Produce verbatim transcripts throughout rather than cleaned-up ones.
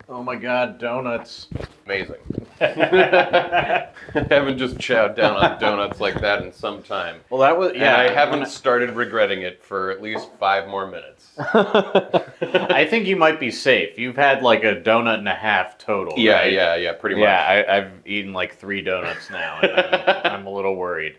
Oh my god, donuts. Amazing. I haven't just chowed down on donuts like that in some time. Well, that was, yeah. And I haven't started regretting it for at least five more minutes. I think you might be safe. You've had like a donut and a half total. Yeah, right? yeah, yeah, pretty much. Yeah, I, I've eaten like three donuts now, and I'm, I'm a little worried.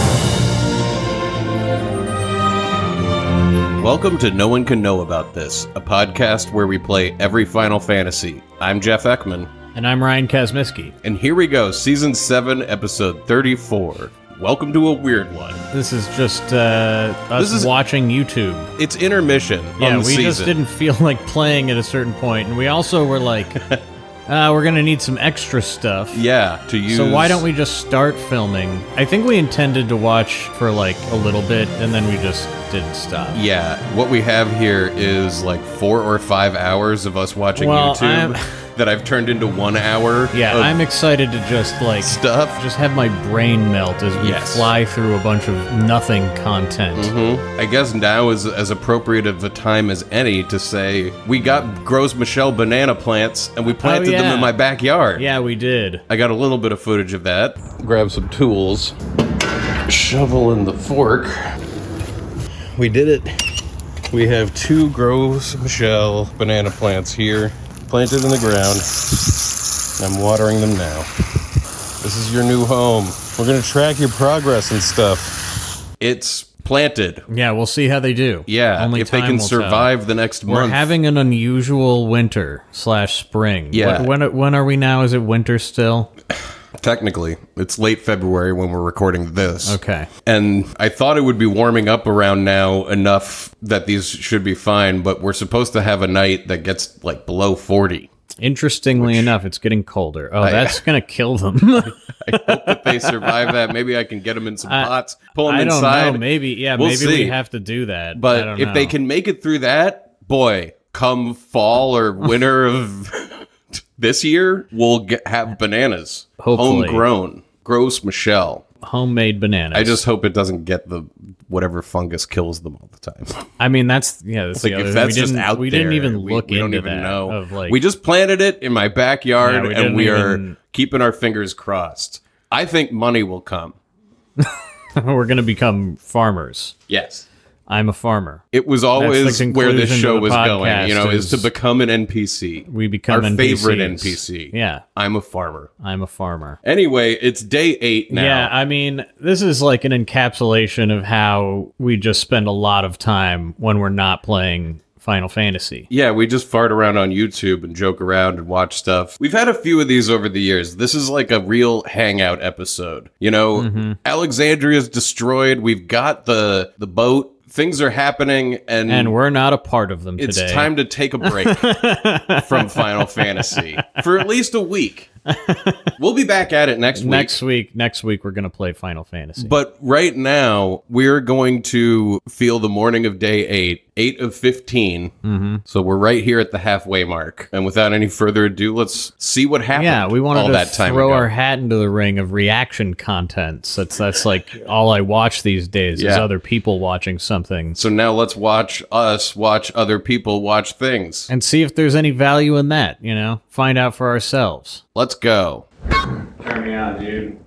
Welcome to No One Can Know About This, a podcast where we play every Final Fantasy. I'm Jeff Ekman. And I'm Ryan Kazmiski. And here we go, Season seven, Episode thirty-four. Welcome to a weird one. This is just uh, us This is- watching YouTube. It's intermission Yeah, on we the season. just didn't feel like playing at a certain point, and we also were like, uh, we're gonna need some extra stuff. Yeah, to use... So why don't we just start filming? I think we intended to watch for like a little bit, and then we just didn't stop. Yeah, what we have here is like four or five hours of us watching Well, YouTube I'm- that I've turned into one hour Yeah, of I'm excited to just like stuff. just have my brain melt as we Yes. fly through a bunch of nothing content. Mhm. I guess now is as appropriate of a time as any to say we got Gros Michel banana plants and we planted them yeah. in my backyard. Yeah, we did. I got a little bit of footage of that. Grab some tools. Shovel and the fork. We did it. We have two Gros Michel banana plants here, planted in the ground. I'm watering them now. This is your new home. We're gonna track your progress and stuff. It's planted. Yeah, we'll see how they do. Yeah, Only if they time can will survive tell. the next We're month. having an unusual winter slash spring. Yeah. When, when when are we now? Is it winter still? Technically, it's late February when we're recording this. Okay. And I thought it would be warming up around now enough that these should be fine, but we're supposed to have a night that gets like below forty. Interestingly enough, it's getting colder. Oh, I- that's gonna kill them. I hope that they survive that. Maybe I can get them in some I- pots, pull them I don't inside. know. Maybe yeah. We'll maybe see. we have to do that. I But don't if they know. can make it through that, boy, come fall or winter of this year, we'll get, have bananas. Hopefully. Homegrown. Gros Michel. homemade bananas. I just hope it doesn't get the whatever fungus kills them all the time. I mean, that's yeah. That's Like the other if thing. that's we just didn't, out we there, didn't even we, look we don't into even that. know. Of like, we just planted it in my backyard, Yeah, we and didn't we are even- keeping our fingers crossed. I think money will come. we're gonna become farmers. Yes, I'm a farmer. it was always the where this conclusion to show the was going. You know, podcast is, is to become an N P C. We become our N P Cs. favorite N P C. Yeah, I'm a farmer. I'm a farmer. Anyway, it's day eight now. Yeah, I mean, this is like an encapsulation of how we just spend a lot of time when we're not playing Final Fantasy. Yeah, we just fart around on YouTube and joke around and watch stuff. We've had a few of these over the years. This is like a real hangout episode. You know, Mm-hmm. Alexandria's destroyed. We've got the the boat. Things are happening, and, And we're not a part of them it's today. time to take a break from Final Fantasy for at least a week. We'll be back at it next week. next week. Next week, we're gonna play Final Fantasy. But right now, we're going to feel the morning of day eight, eight of fifteen. Mm-hmm. So we're right here at the halfway mark. And without any further ado, let's see what happened. yeah, we wanted all to that time throw ago. our hat into the ring of reaction content. So that's that's like all I watch these days is Yeah. other people watching something So now let's watch us watch other people watch things. and see if there's any value in that. You know, find out for ourselves. Let's go. Turn me on, dude.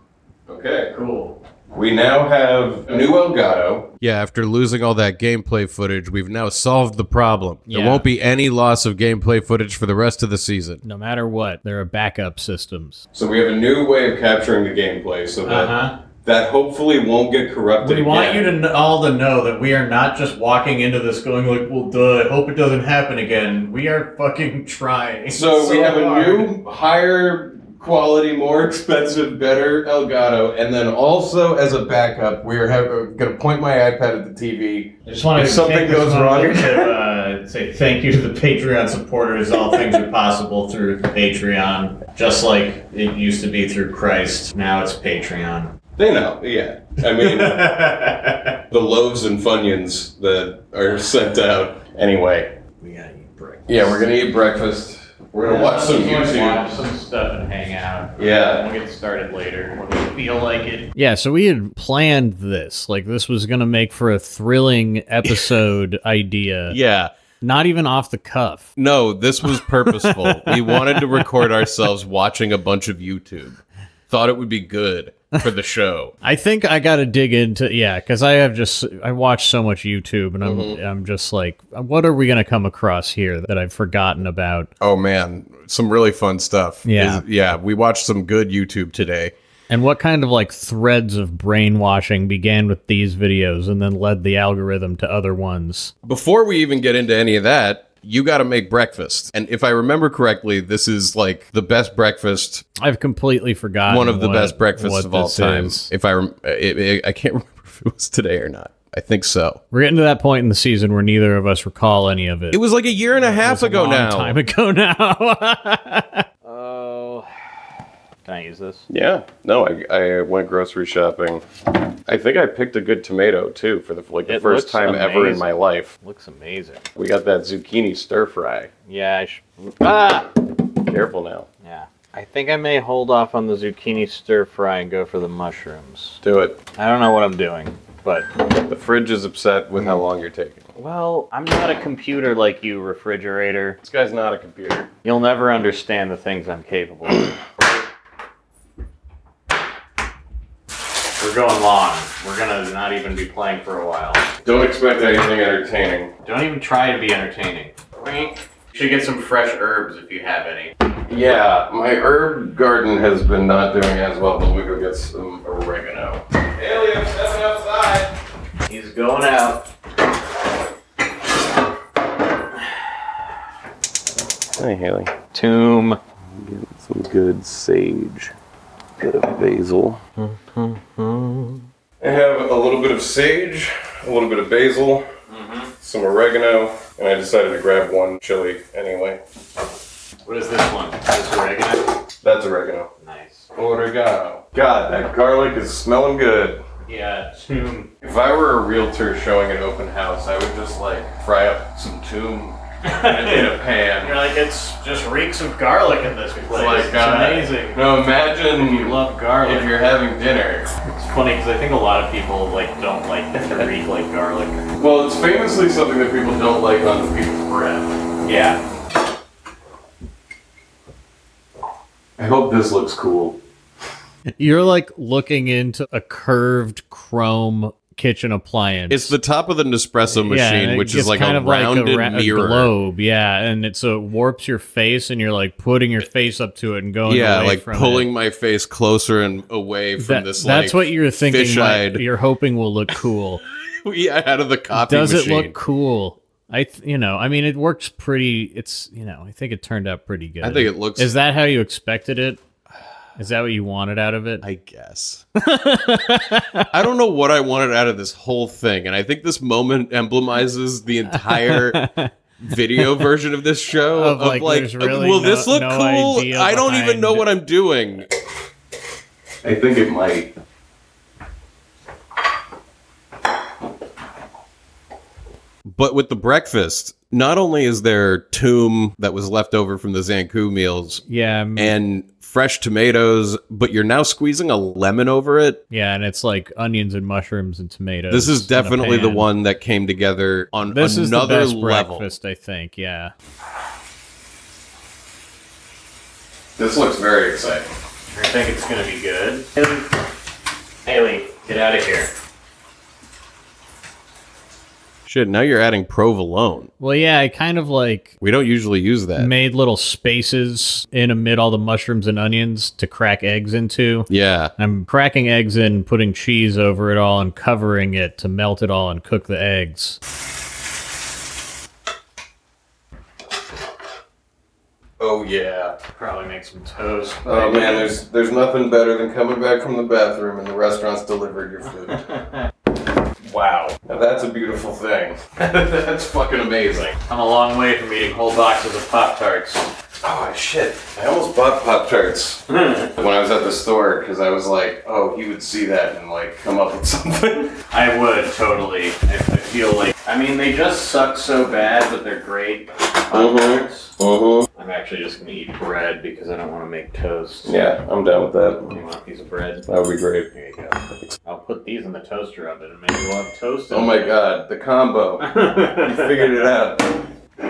Okay. Cool. We now have a new Elgato. Yeah, after losing all that gameplay footage, we've now solved the problem. There Yeah. won't be any loss of gameplay footage for the rest of the season. No matter what, there are backup systems. So we have a new way of capturing the gameplay so that Uh-huh. that hopefully won't get corrupted We want again. you to kn- all to know that we are not just walking into this going like, well, duh, I hope it doesn't happen again. We are fucking trying. So, we have a hard. new, higher quality, more expensive, better Elgato, and then also as a backup, we're going to point my iPad at the T V. I just want If to something take this goes wrong- moment to uh, say thank you to the Patreon supporters. All things are possible through Patreon, just like it used to be through Christ. Now it's Patreon. They know, yeah. I mean, the loaves and Funyuns that are sent out. Anyway, We gotta eat breakfast. yeah, we're going to eat breakfast. We're going to watch some YouTube. Watch some stuff and hang out. Yeah. We'll get started later when we feel like it. Yeah, so we had planned this. Like, this was going to make for a thrilling episode idea. Yeah. Not even off the cuff. No, this was purposeful. We wanted to record ourselves watching a bunch of YouTube. Thought it would be good for the show. I think I got to dig into, yeah, because I have just, I watch so much YouTube and I'm, mm-hmm. I'm just like, what are we going to come across here that I've forgotten about? Oh man, some really fun stuff. Yeah. Is, yeah, we watched some good YouTube today. And what kind of like threads of brainwashing began with these videos and then led the algorithm to other ones? Before we even get into any of that, you got to make breakfast. And if I remember correctly, this is like the best breakfast. I've completely forgotten. One of the what, best breakfasts of all time. Is. If I, rem- it, it, I can't remember if it was today or not. I think so. We're getting to that point in the season where neither of us recall any of it. It was like a year and a half it was ago a long now. Time ago now. Oh. Can I use this? Yeah. No, I, I went grocery shopping. I think I picked a good tomato, too, for the like the it first time amazing. ever in my life. Looks amazing. We got that zucchini stir fry. Yeah, I should... Ah! Careful now. Yeah. I think I may hold off on the zucchini stir fry and go for the mushrooms. Do it. I don't know what I'm doing, but... The fridge is upset with how long you're taking. Well, I'm not a computer like you, refrigerator. This guy's not a computer. You'll never understand the things I'm capable of. We're going long. We're gonna not even be playing for a while. Don't expect anything entertaining. Don't even try to be entertaining. You should get some fresh herbs if you have any. Yeah, my herb garden has been not doing as well, but we go get some oregano. Haley, I'm stepping outside. He's going out. Hi, Haley. Tomb. Getting some good sage. Bit of basil. I have a little bit of sage, a little bit of basil, mm-hmm. some oregano, and I decided to grab one chili anyway. What is this one? Is this oregano? That's oregano. Nice. Oregano. God, that garlic is smelling good. Yeah, tomb. If I were a realtor showing an open house, I would just like fry up some tomb in a pan. You're like, it's just reeks of garlic in this place. Like, it's uh, amazing. No, imagine if you love garlic. if you're having dinner. It's funny because I think a lot of people like don't like it to reek like garlic. Well, it's famously something that people don't like on people's breath. Yeah. I hope this looks cool. You're like looking into a curved chrome kitchen appliance. It's the top of the Nespresso machine, yeah, which is like kind a of rounded like a, ra- mirror. a globe, yeah, and it so it warps your face, and you're like putting your face up to it and going yeah, away like from pulling it. my face closer and away from That, this. That's like, what you're thinking. fish-eyed. Like, you're hoping will look cool. yeah, out of the coffee Does machine. it look cool? I, th- you know, I mean, it works pretty. It's, you know, I think it turned out pretty good. I think it looks. Is that how you expected it? Is that what you wanted out of it? I guess. I don't know what I wanted out of this whole thing, and I think this moment emblemizes the entire video version of this show. Of, Of like, like, there's really will no- this look no cool? idea I don't even behind know it. what I'm doing. I think it might. But with the breakfast, not only is there tomb that was left over from the Zankou meals, Yeah, m- and fresh tomatoes, but you're now squeezing a lemon over it. yeah, and it's like onions and mushrooms and tomatoes. This is in a definitely the pan. one that came together on This is the another best level. breakfast, I think. Yeah. This looks very exciting. I think it's gonna be good. Haley, get out of here. Shit, now you're adding provolone. Well, yeah, I kind of like We don't usually use that. made little spaces in amid all the mushrooms and onions to crack eggs into. Yeah. I'm cracking eggs in, putting cheese over it all, and covering it to melt it all and cook the eggs. Oh yeah. Probably make some toast. Oh man, there's there's nothing better than coming back from the bathroom and the restaurant's delivered your food. Wow. Now that's a beautiful thing. That's fucking amazing. I'm a long way from eating whole boxes of Pop-Tarts. Oh shit. I almost bought Pop-Tarts when I was at the store because I was like, oh, he would see that and like come up with something. I would, totally. I, I feel like... I mean, they just suck so bad, but they're great. Pop-Tarts. Uh-huh. I'm actually just going to eat bread because I don't want to make toast. Yeah, I'm down with that. You want a piece of bread? That would be great. Here you go. I'll put these in the toaster oven and maybe we'll have toast. Oh my god, the combo. You figured it out.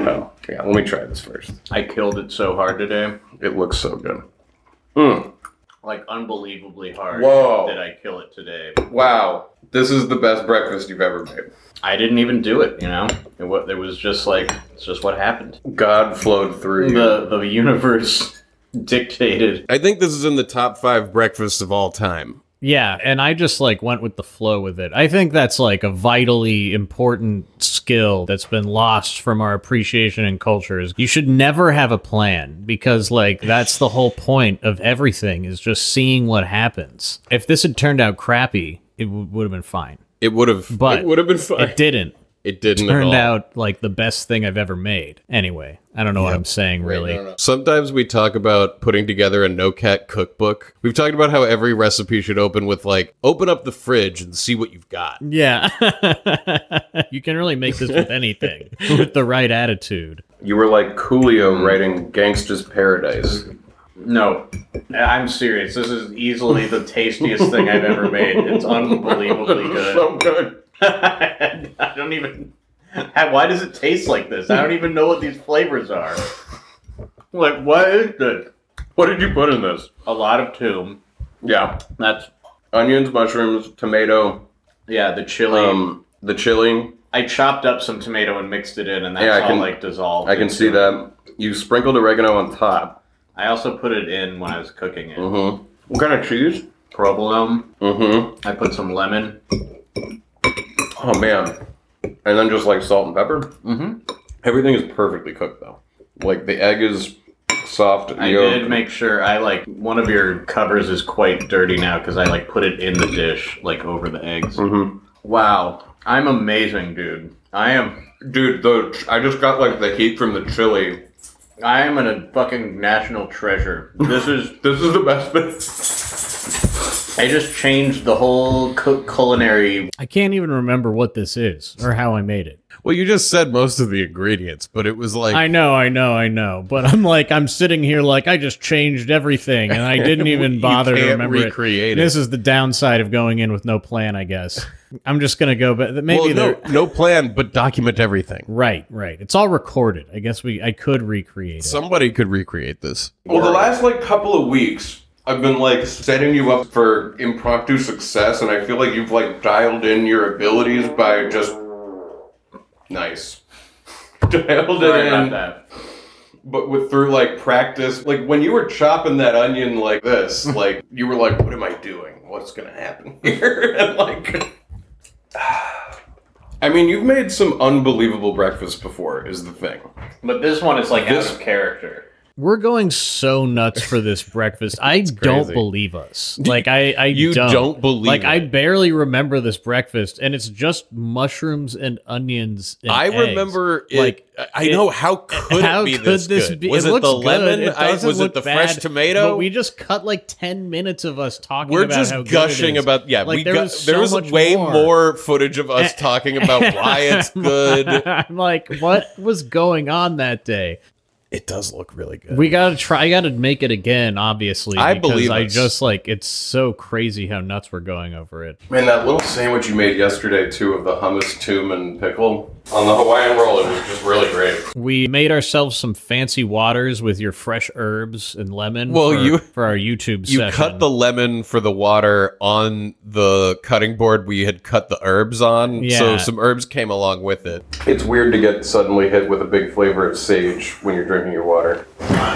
Oh, yeah, let me try this first. I killed it so hard today. It looks so good. Mm. Like, unbelievably hard. Whoa. Did I kill it today. Wow. This is the best breakfast you've ever made. I didn't even do it, you know? It, wa- it was just like, it's just what happened. God flowed through you. The, the universe dictated. I think this is in the top five breakfasts of all time. Yeah, and I just like went with the flow with it. I think that's like a vitally important skill that's been lost from our appreciation and cultures. You should never have a plan because like that's the whole point of everything is just seeing what happens. If this had turned out crappy, it w- would have been fine. It would have But it would have been fun. It didn't. It didn't Turned at all. out like the best thing I've ever made. Anyway, I don't know what I'm saying really. No, no. Sometimes we talk about putting together a no-cat cookbook. We've talked about how every recipe should open with like, open up the fridge and see what you've got. Yeah. You can really make this with anything with the right attitude. You were like Coolio writing Gangsta's Paradise. No, I'm serious. This is easily the tastiest thing I've ever made. It's unbelievably good. So good. I don't even... Why does it taste like this? I don't even know what these flavors are. Like, what is this? What did you put in this? A lot of tomb. Yeah. That's... Onions, mushrooms, tomato, Yeah, the chili. um, the chili. I chopped up some tomato and mixed it in, and that's Yeah, I all, can- like, dissolved. I can see that. You sprinkled oregano on top. I also put it in when I was cooking it. Mm-hmm. What kind of cheese? Provolone. Mm-hmm. I put some lemon. Oh, man. And then just like salt and pepper. Mm-hmm. Everything is perfectly cooked, though. Like, the egg is soft. I yolk. did make sure I like one of your covers is quite dirty now because I like put it in the dish like over the eggs. Mm-hmm. Wow, I'm amazing, dude. I am. Dude, the I just got like the heat from the chili. I am a fucking national treasure. This is. This is the best bit. I just changed the whole cu- culinary. I can't even remember what this is or how I made it. Well, you just said most of the ingredients, but it was like I know, I know, I know. But I'm like, I'm sitting here like I just changed everything and I didn't even You bother to can't remember recreate it. it. This is the downside of going in with no plan, I guess. I'm just going to go, but maybe well, no, they're... no plan, but document everything. Right, right. It's all recorded. I guess we I could recreate it. Somebody could recreate this. Well, the last like couple of weeks, I've been like setting you up for impromptu success, and I feel like you've like dialed in your abilities by just nice. Dialed it Sorry about in, that. but with through like practice. Like when you were chopping that onion like this, like you were like, "What am I doing? What's gonna happen here?" And like. I mean, you've made some unbelievable breakfasts before, is the thing. But this one is like This- out of character. We're going so nuts for this breakfast. I don't crazy. believe us. Like I, I You don't. don't believe Like I it. barely remember this breakfast, and it's just mushrooms and onions. And I eggs. remember it, Like I it- know how could how it be could this, this good? be? Was it it, looks the good. lemon? It I, doesn't was it look the bad, fresh tomato? But we just cut like ten minutes of us talking. We're about just how good gushing it is. about yeah. Like, we there got, was there so was much way more. more. footage of us talking about why it's good. I'm like, what was going on that day? It does look really good. We gotta try. I gotta make it again, obviously. I because believe I us. just like it's so crazy how nuts we're going over it. Man, that little sandwich you made yesterday too of the hummus, tomb, and pickle on the Hawaiian roll, it was just really great. We made ourselves some fancy waters with your fresh herbs and lemon. Well, for, you- for our YouTube You session. cut the lemon for the water on the cutting board we had cut the herbs on, Yeah. so some herbs came along with it. It's weird to get suddenly hit with a big flavor of sage when you're drinking your water.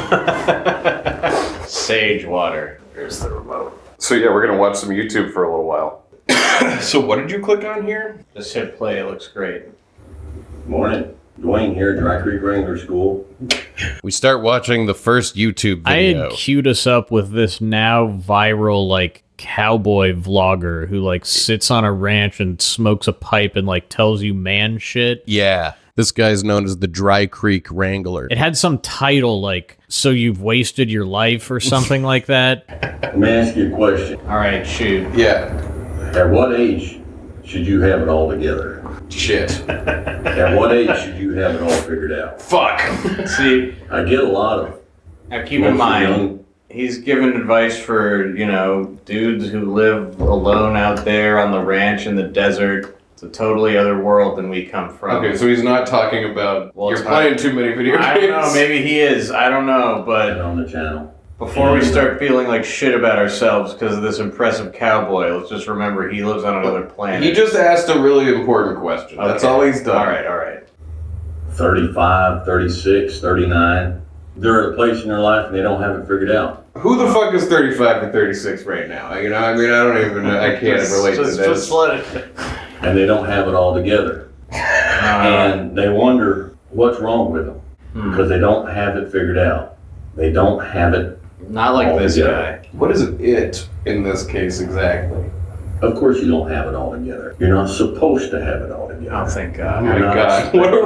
Sage water. Here's the remote. So yeah, we're gonna watch some YouTube for a little while. So what did you click on here? Just hit play. It looks great. Morning. Dwayne here, Dry Creek Wrangler School. We start watching the first YouTube I video. had queued us up with this now viral like cowboy vlogger who like sits on a ranch and smokes a pipe and like tells you man shit. Yeah. This guy's known as the Dry Creek Wrangler. It had some title like "So You've Wasted Your Life" or something like that. Let me ask you a question. All right, shoot. Yeah. At what age should you have it all together? Shit. At what age should you have it all figured out? Fuck. See, I get a lot of now keep in mostly mind, young- he's giving advice for, you know, dudes who live alone out there on the ranch in the desert, It's a totally other world than we come from. Okay, so he's not talking about Well, you're it's playing not- too many video games. I don't know, maybe he is. I don't know, And but on the channel. before we start feeling like shit about ourselves because of this impressive cowboy, let's just remember he lives on another planet. He just asked a really important question. That's Okay. all he's done. All right, all right. thirty-five, thirty-six, thirty-nine. They're at a place in their life and they don't have it figured out. Who the fuck is thirty-five and thirty-six right now? You know, I mean, I don't even, I can't Just- relate just, to this. Just let it. And they don't have it all together. Uh, And they wonder what's wrong with them. hmm. Because they don't have it figured out. They don't have it. Not like this Altogether. guy. What is it in this case exactly? Of course you don't have it all together. You're not supposed to have it all together. Oh, thank Oh God. my not god, expecting- what a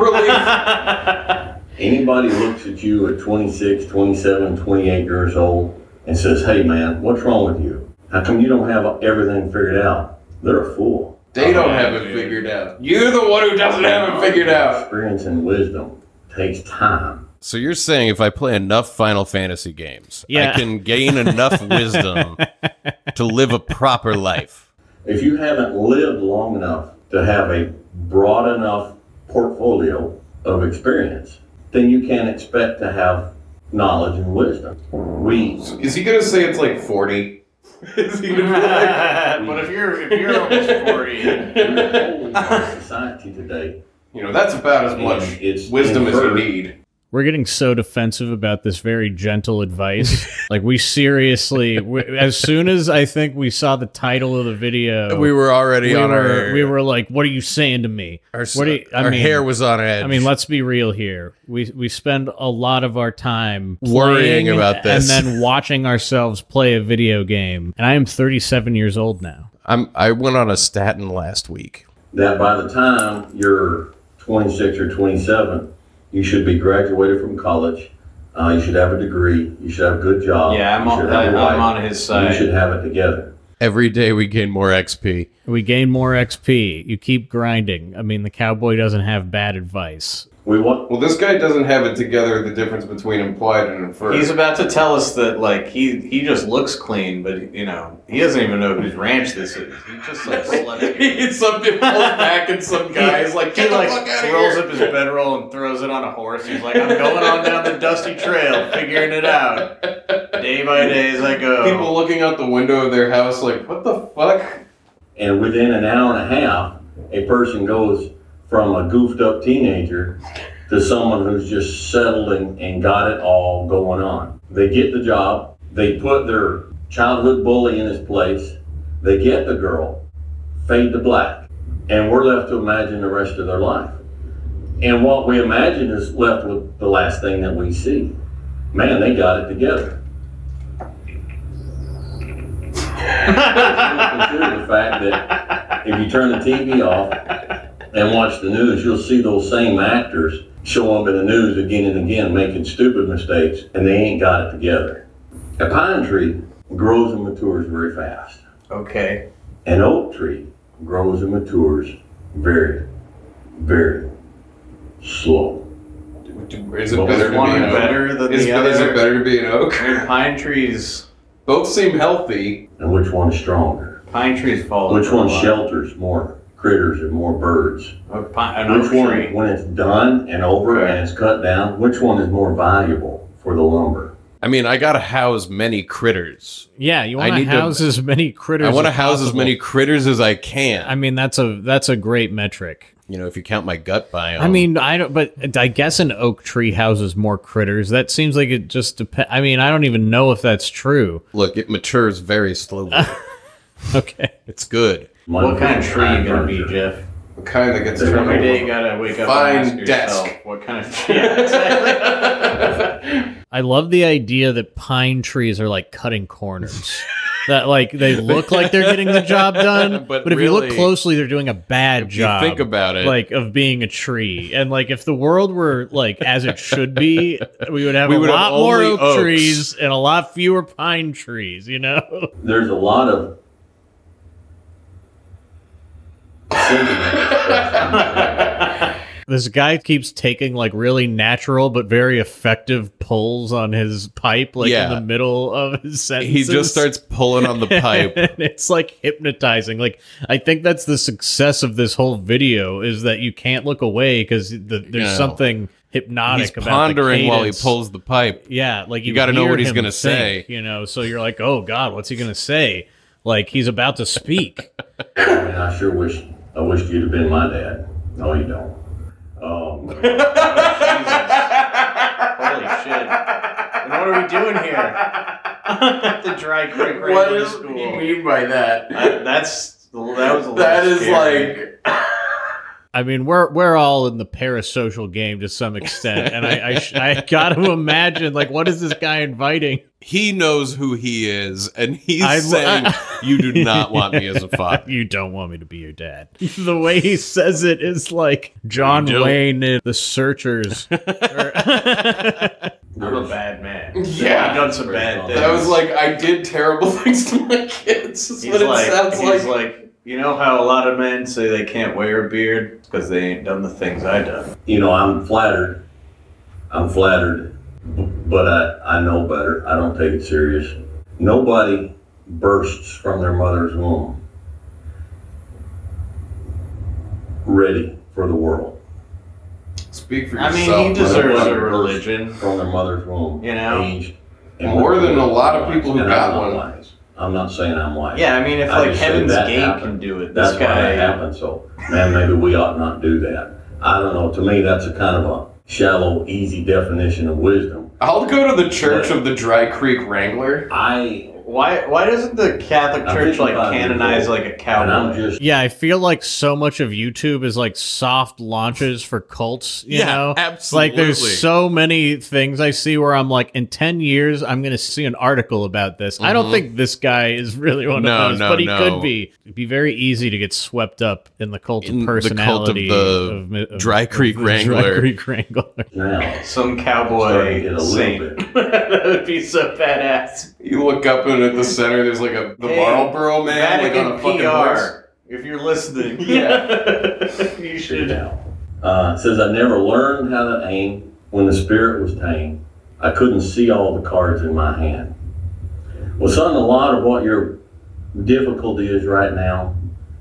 relief. Anybody looks at you at twenty-six, twenty-seven, twenty-eight years old and says, hey man, what's wrong with you? How come you don't have everything figured out? They're a fool. They don't Oh, have it dude. figured out. You're the one who doesn't have it figured out. Experience and wisdom takes time. So you're saying if I play enough Final Fantasy games, Yeah. I can gain enough wisdom to live a proper life? If you haven't lived long enough to have a broad enough portfolio of experience, then you can't expect to have knowledge and wisdom. We, Is he gonna say it's like forty? Is he gonna be like, But if you're if you're almost forty, we're told our society today, you know, that's about as and much it's wisdom as you inferred- need. We're getting so defensive about this very gentle advice. Like, we seriously, we, as soon as I think we saw the title of the video, We were already we on were, our. we were like, what are you saying to me? Our, What do you- I our mean- hair was on edge. I mean, let's be real here. We we spend a lot of our time Worrying playing about this. and then watching ourselves play a video game. And I am thirty-seven years old now. I'm. I went on a statin last week. that by the time you're twenty-six or twenty-seven, you should be graduated from college. Uh, you should have a degree. You should have a good job. yeah, I'm you on, should have a I'm wife. on his You side. should have it together. Every day we gain more X P. We gain more X P. You keep grinding. I mean, the cowboy doesn't have bad advice. We want. Well, this guy doesn't have it together. The difference between implied and inferred. He's about to tell us that like he he just looks clean, but you know he doesn't even know whose ranch this is. He just like slept here. He some pulls back and some guys like he get the like fuck out of rolls here. up his bedroll and throws it on a horse. He's like, I'm going on down the dusty trail, figuring it out day by day as I go. People looking out the window of their house like, what the fuck? And within an hour and a half, a person goes from a goofed up teenager to someone who's just settled and, and got it all going on. They get the job, they put their childhood bully in his place, they get the girl, fade to black, and we're left to imagine the rest of their life. And what we imagine is left with the last thing that we see. Man, they got it together. Consider the fact that if you turn the T V off and watch the news, you'll see those same actors show up in the news again and again making stupid mistakes, and they ain't got it together. A pine tree grows and matures very fast. Okay. An oak tree grows and matures very, very slow. Is it Well, better Is to one be an oak? better than Is, the is it other? better to be an oak? I mean, pine trees. Both seem healthy. And which one's stronger? Pine trees fall. Which over a one lot. shelters more critters and more birds? A pine, an Which oak one, tree. when it's done and over Okay. and it's cut down, which one is more valuable for the lumber? I mean, I gotta house many critters. Yeah, you I want to need to- house as many critters. I want to as house as possible. many critters as I can. I mean, that's a that's a great metric. you know, if you count my gut biome. I mean, I don't, but I guess an oak tree houses more critters. That seems like it just depends. I mean, I don't even know if that's true. look, it matures very slowly. Okay. It's good. What kind of tree you gonna be, furniture. Jeff? The kind that gets Every Every turned day over. you gotta wake up Fine and ask yourself, desk. what kind of yeah, exactly. I love the idea that pine trees are like cutting corners. That like they look like they're getting the job done, But but, if you look really, closely, they're doing a bad If you job. think about it, like of being a tree, and like if the world were like as it should be, we would have We a would have lot more only oak oaks. trees and a lot fewer pine trees. You know. There's a lot of sentiment expressed This guy keeps taking like really natural but very effective pulls on his pipe, like Yeah. in the middle of his sentences. He just starts pulling on the pipe. And it's like hypnotizing. Like I think that's the success of this whole video is that you can't look away because the, there's No. something hypnotic He's about the pondering while he cadence. pulls the pipe. Yeah, like you, You gotta know hear what he's him gonna think, say. you know. So you're like, oh God, what's he gonna say? Like he's about to speak. I mean, I sure wish, I wished you'd have been my dad. No, you don't. Um, Holy shit. And what are we doing here? At the Dry Creek What Regular does School. he mean by that? I, that's that was a little That is scary. like. I mean, we're we're all in the parasocial game to some extent, and I I, sh- I got to imagine like, what is this guy inviting? He knows who he is, and he's I- saying, I- "You do not want me as a father." You don't want me to be your dad. The way he says it is like John You don't. Wayne in The Searchers. I'm a bad man. Yeah. I've done some bad things. That was like, I did terrible things to my kids. That's He's what it like, sounds he's like. like, you know how a lot of men say they can't wear a beard because they ain't done the things I done. you know, I'm flattered. I'm flattered, but I, I know better. I don't take it serious. Nobody bursts from their mother's womb ready for the world. Speak for I mean, yourself. he deserves brother. a religion. From their mother's womb. You know? Aged and More than a lot of wise. people who And got I'm not one. wise. I'm not saying I'm wise. Yeah, I mean, if I like just said Heaven's that Gate happened. can do it, That's this why guy. that happened. So, man, maybe we ought not do that. I don't know. To me, that's a kind of a shallow, easy definition of wisdom. I'll go to the Church of the Dry Creek Wrangler. I Why? Why doesn't the Catholic I'm Church like fifty-five years canonize old, like a and cowboy? I'm just Yeah, I feel like so much of YouTube is like soft launches for cults, you Yeah, know? absolutely. Like there's so many things I see where I'm like, in ten years, I'm going to see an article about this. I don't Mhm. think this guy is really one No, of those, no, but he no. could be. It'd be very easy to get swept up in the cult In of the cult of personality the mi- of- Dry of Creek the Wrangler. Dry Creek Wrangler. now. Some Starting to cowboy get a little saint. bit. That would be so badass. You look up and at the center, there's like a the Hey, Marlboro man like on a Vatican fucking P horse. R. If you're listening, Yeah. you Should should. now. Uh, it says, I never learned how to aim when the spirit was tame. I couldn't see all the cards in my hand. Well, son, a lot of what your difficulty is right now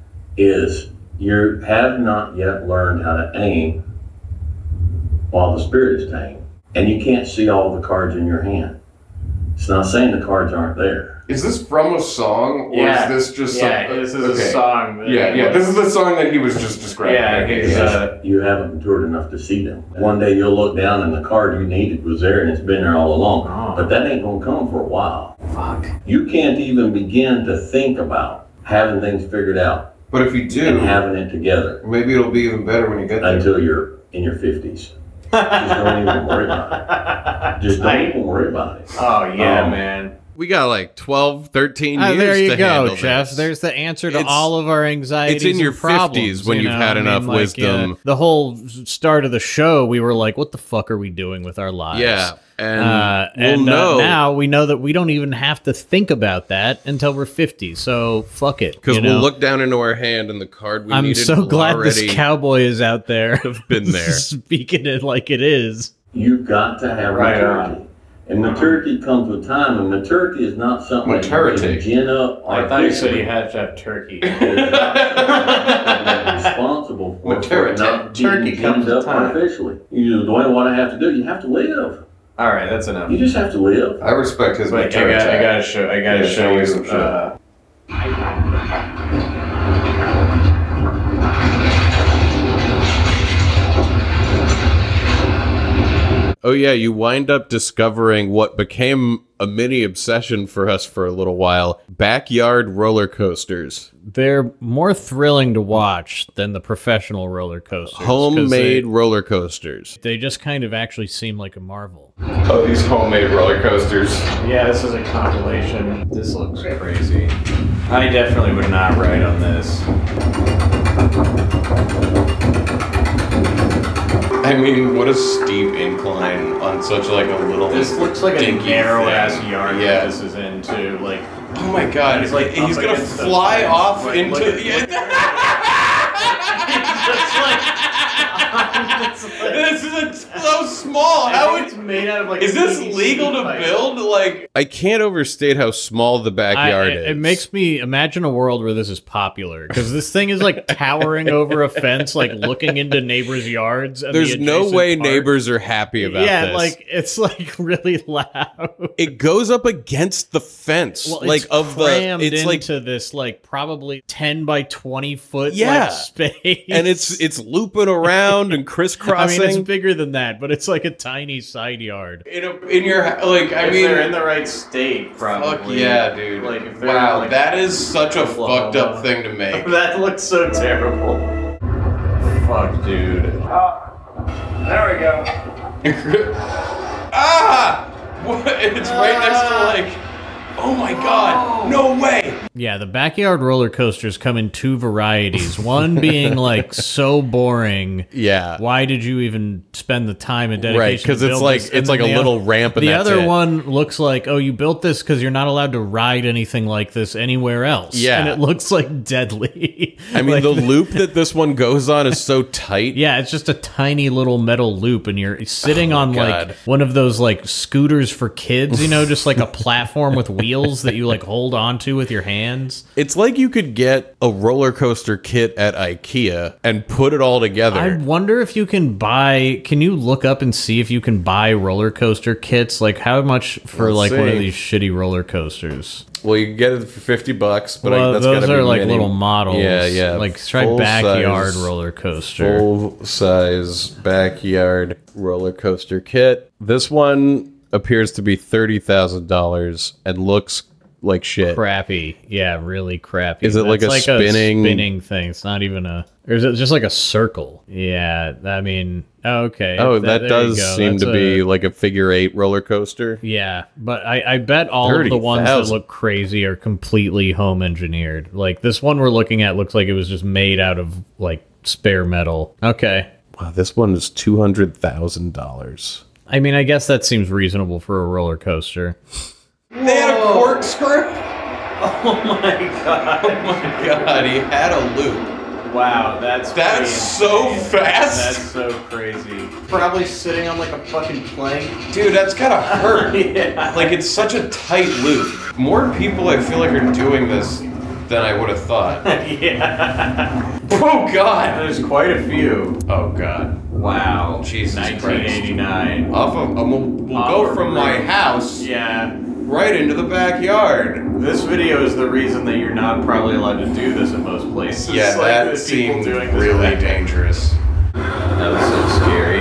is you have not yet learned how to aim while the spirit is tame. And you can't see all the cards in your hand. It's not saying the cards aren't there. Is this from a song, or Yeah. is this just Yeah, some, this is okay. a song. That Yeah, yeah. This is the song that he was just describing. Yeah, Okay, he's, yeah. uh, You haven't matured enough to see them. One day you'll look down and the card you needed was there and it's been there all along. Oh. But that ain't gonna come for a while. Fuck. You can't even begin to think about having things figured out But if you and do, having it together maybe it'll be even better when you get there. until you're in your fifties. Just don't even worry about it. Just don't I- even worry about it. Oh yeah, Um, man. We got like twelve, thirteen Ah, years there you to go, handle Jeff. this. There's the answer to It's- all of our anxieties. it's in your and problems, fifties when you you've know? had I mean, enough like, wisdom. yeah, the whole start of the show, we were like, "What the fuck are we doing with our lives?" Yeah, and uh, we'll and uh, know now we know that we don't even have to think about that until we're fifty. So fuck it, because you we'll know? look down into our hand and the card we I'm needed so will glad already this cowboy is out there, have been there. speaking it like it is. You've got to have Right maturity. And maturity comes with time, and maturity is not something that you Maturity. can gin up I thought you said artificially. you had to have turkey. responsible for, for Maturity. not Turkey being comes ginned with up time. artificially. You know, Dwayne, what I have to do, you have to live. All right, that's enough. You just have to live. I respect his Wait, I maturity. got, I gotta show, I gotta Yeah, show show me you. some shit. Uh, Oh yeah, you wind up discovering what became a mini obsession for us for a little while: backyard roller coasters, They're more thrilling to watch than the professional roller coasters. 'cause homemade roller coasters. They, they just kind of actually seem like a marvel. Oh, these homemade roller coasters. yeah, this is a compilation. This looks crazy. I definitely would not write on this. I mean, what a steep incline on such like a little. This looks like a dinky narrow thing. ass yard Yeah. that this is in too. Like Oh my god! He's, like, he's up gonna against the fly fence. off Like, into. look at- yeah. he's just like This is a, so small. How it's made out of like. is this legal to build? Like, I can't overstate how small the backyard I, it, is. it makes me imagine a world where this is popular because this thing is like towering over a fence, like looking into neighbors' yards. And There's the no adjacent way park. neighbors are happy about yeah, this. like it's like really loud. It goes up against the fence, Well, like it's of the. crammed It's like, into this like probably ten by twenty foot Yeah. like, space, and it's it's looping around and I crisscrossing. mean, it's bigger than that, but it's like a tiny side yard. in, a, in your like, I If mean, they're in the right state, probably. fuck yeah, dude. Like, if they're wow, like, that is such a Oklahoma. fucked up thing to make. that looks so terrible. Fuck, dude. There we go. Ah! What? It's right next to like. Oh my god! No way! Yeah, the backyard roller coasters come in two varieties. One being like so boring. Yeah. Why did you even spend the time and dedication? Right, because to it's build like this? And it's like a then the little other- ramp, and The that's other it. one looks like, oh, you built this because you're not allowed to ride anything like this anywhere else. Yeah. and it looks like deadly. I mean, Like, the loop that this one goes on is so tight. yeah, it's just a tiny little metal loop, and you're sitting Oh, on God. like one of those like scooters for kids, you know, just like a platform with wheels that you like hold onto with your hands. It's like you could get a roller coaster kit at IKEA and put it all together. I wonder if you can buy. Can you look up and see if you can buy roller coaster kits? Like how much for Let's like one of see. these shitty roller coasters? Well, you can get it for fifty bucks, but Well, I, that's those gotta are be like mini. little models. Yeah, yeah. Like try Full backyard size- roller coaster. Full size backyard roller coaster kit. This one appears to be thirty thousand dollars and looks like shit. Crappy, yeah, really crappy. Is it like That's a spinning- spinning thing? It's not even a. Or is it just like a circle? Yeah, I mean, okay. Oh, th- that there does you go. seem That's to a- be like a figure eight roller coaster. Yeah, but I, I bet all of the ones that thirty thousand. look crazy are completely home engineered. Like this one we're looking at looks like it was just made out of like spare metal. Okay. Wow, this one is two hundred thousand dollars. I mean, I guess that seems reasonable for a roller coaster. They had a corkscrew. Oh my god. Oh my god, he had a loop. Wow, that's That's pretty so insane. fast. That's so crazy. Probably sitting on like a fucking plank. Dude, that's gotta hurt. Yeah. Like, it's such a tight loop. More people, I feel like, are doing this than I would have thought. Yeah. Oh, God. There's quite a few. Oh, God. Wow. Jesus nineteen eighty-nine. Off of, um, we'll, we'll Off go of from my roof. house Yeah. right into the backyard. This video is the reason that you're not probably allowed to do this in most places. Yeah, Like, that the people seemed doing this really back- dangerous. That was so scary.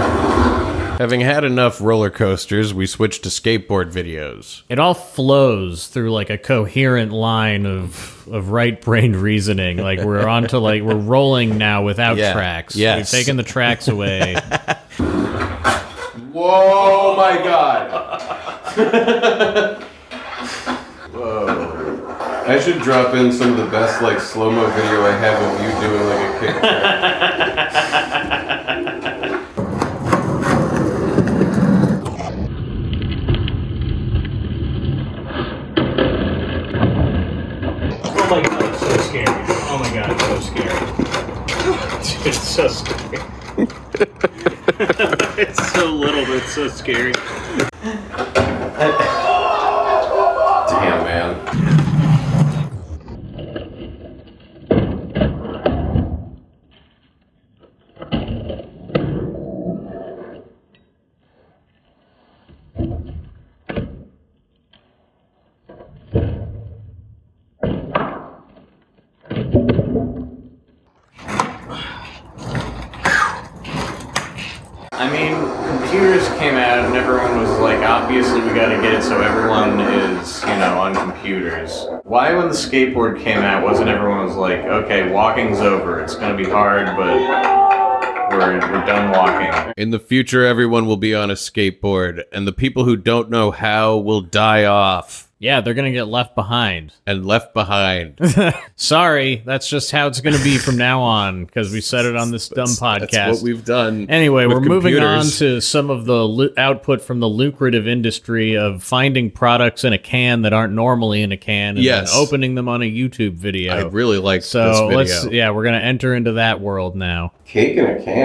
Having had enough roller coasters, we switched to skateboard videos. It all flows through like a coherent line of of right-brained reasoning. Like we're onto like we're rolling now without Yeah. tracks. Yes. We've taken the tracks away. Whoa, my God. Whoa. I should drop in some of the best like slow-mo video I have of you doing like a kickflip. Oh my god, it's so scary. Oh my god, it's so scary. Dude, it's so scary. It's so little, but it's so scary. Damn, man. I mean, computers came out and everyone was like, obviously we gotta get it so everyone is, you know, on computers. Why when the skateboard came out wasn't everyone was like, okay, walking's over, it's gonna be hard, but we're, we're done walking. In the future, everyone will be on a skateboard, and the people who don't know how will die off Yeah, they're gonna get left behind. and left behind. Sorry, that's just how it's gonna be from now on because we said it on this dumb podcast. That's what we've done. Anyway, with we're moving on computers. to some of the lu- output from the lucrative industry of finding products in a can that aren't normally in a can and Yes. then opening them on a YouTube video. I really like so this video. let's, yeah, we're gonna enter into that world now. Cake in a can.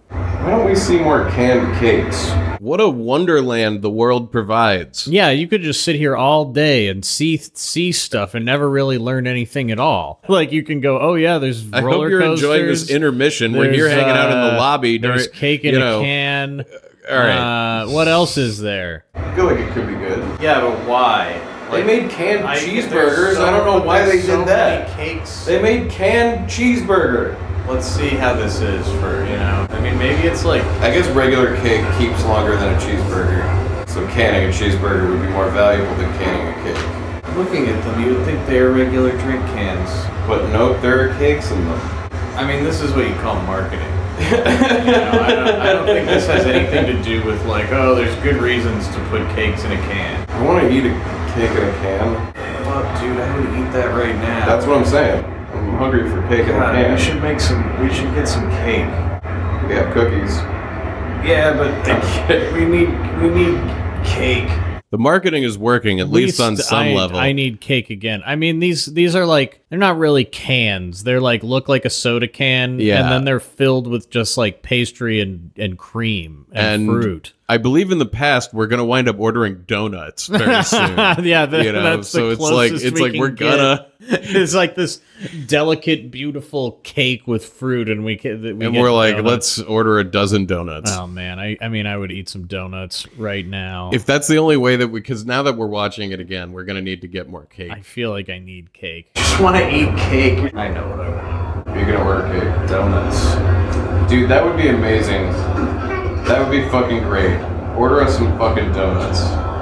Why don't we see more canned cakes? What a wonderland the world provides. Yeah, you could just sit here all day and see see stuff and never really learn anything at all. Like you can go, oh yeah, there's I roller hope you're coasters. enjoying this intermission when There's, you're hanging out in the uh, lobby. During, There's cake in you a know, can. All right. Uh, what else is there? I feel like it could be good. Yeah, but why? They made canned I- cheeseburgers. there's so- I don't know why they there's so did that. many cakes. They made canned cheeseburger. Let's see how this is for, you know. I mean, maybe it's like I guess regular cake keeps longer than a cheeseburger. So canning a cheeseburger would be more valuable than canning a cake. looking at them, you would think they're regular drink cans. But nope, there are cakes in them. I mean, this is what you call marketing. You know, I, don't, I don't think this has anything to do with like, oh, there's good reasons to put cakes in a can. I want to eat a cake in a can. Fuck, dude, I would eat that right now. That's what I'm saying. I'm hungry for cake in a God, can. we should make some. We should get some cake. We have cookies. Yeah, but we need we need cake. The marketing is working, at least, on some I, level. I need cake again. I mean, these these are like, they're not really cans. They're like, look like a soda can, Yeah. and then they're filled with just like pastry and, and cream and, And fruit. I believe in the past we're gonna wind up ordering donuts very soon. yeah, the, you know, that's so the it's like closest it's we like can we're get. gonna, It's like this delicate, beautiful cake with fruit, and we can. We and get we're like, donuts. let's order a dozen donuts. Oh man, I I mean, I would eat some donuts right now. If that's the only way that we, because now that we're watching it again, we're gonna need to get more cake. I feel like I need cake. Just want to eat cake. I know what I want. You're gonna order cake. Donuts. Dude, that would be amazing. That would be fucking great. Order us some fucking donuts.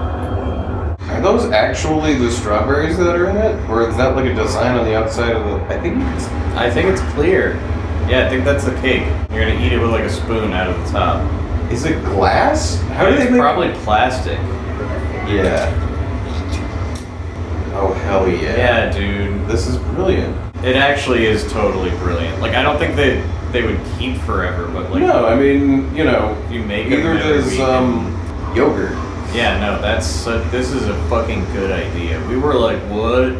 Are those actually the strawberries that are in it? Or is that like a design on the outside of the... I think it's... I think it's clear. Yeah, I think that's the cake. You're gonna eat it with like a spoon out of the top. Is it glass? How do it's they make... probably plastic. Yeah. Oh, hell yeah. Yeah, dude. This is brilliant. It actually is totally brilliant. Like, I don't think that they would keep forever, but like, No, I mean, you know, if you make them neither every does week um, yogurt. Yeah, no, that's uh, this is a fucking good idea. We were like, what?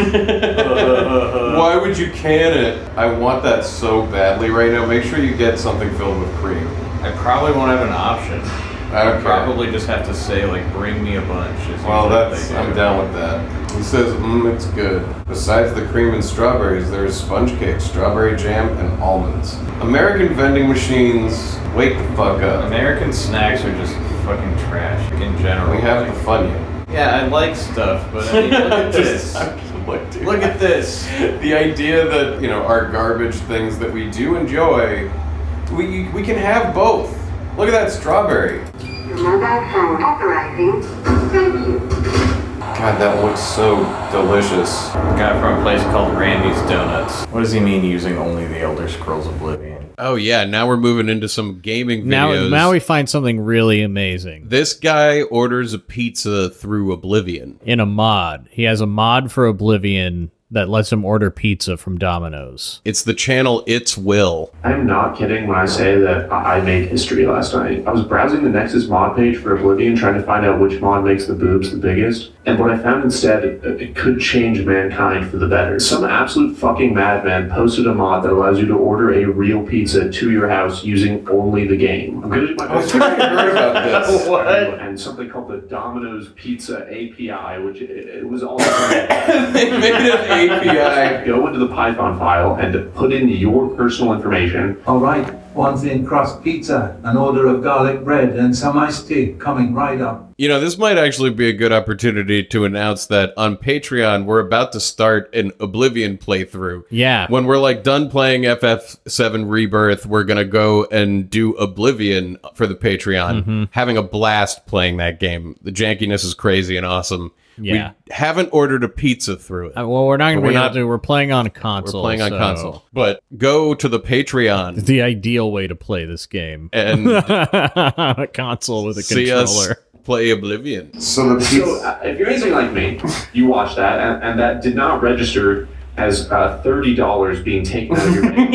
Why would you can it? I want that so badly right now. Make sure you get something filled with cream. I probably won't have an option. I don't I'd care. probably just have to say like, bring me a bunch. is Well, usually what that's they do. I'm down with that. He says, mmm, it's good. Besides the cream and strawberries, there's sponge cake, strawberry jam, and almonds. American vending machines, wake the fuck up. American snacks are just fucking trash in general. We have the Funyun. Yeah, I like stuff, but I mean, look at this. Look, dude. Look at this. The idea that, you know, our garbage things that we do enjoy, we we can have both. Look at that strawberry. Your mobile phone authorizing. Thank you. God, that looks so delicious. Got it from a place called Randy's Donuts. What does he mean using only the Elder Scrolls Oblivion? Oh yeah, now we're moving into some gaming Now, videos. now we find something really amazing. This guy orders a pizza through Oblivion. In a mod. He has a mod for Oblivion that lets him order pizza from Domino's. It's the channel It's Will. I'm not kidding when I say that I I made history last night. I was browsing the Nexus mod page for Oblivion trying to find out which mod makes the boobs the biggest. And what I found instead, it, it could change mankind for the better. Some absolute fucking madman posted a mod that allows you to order a real pizza to your house using only the game. I'm gonna do my I was best. thinking I heard about this. What? And something called the Domino's Pizza A P I, which it, it was all They made an A P I. go into the Python file and put in your personal information. All right, one thin crust pizza, an order of garlic bread, and some iced tea coming right up. You know, this might actually be a good opportunity to announce that on Patreon, we're about to start an Oblivion playthrough. Yeah. When we're like done playing F F seven Rebirth, we're going to go and do Oblivion for the Patreon, Mm-hmm. having a blast playing that game. The jankiness is crazy and awesome. Yeah. We haven't ordered a pizza through it. Uh, well, we're not going to We're be able not- to. We're playing on a We're console. playing on so console. But go to the Patreon The ideal way to play this game. and a console with a see us controller. play Oblivion. So the So pizza. uh, if you're anything like me, you watch that, and, and that did not register as uh, thirty dollars being taken out of your bank.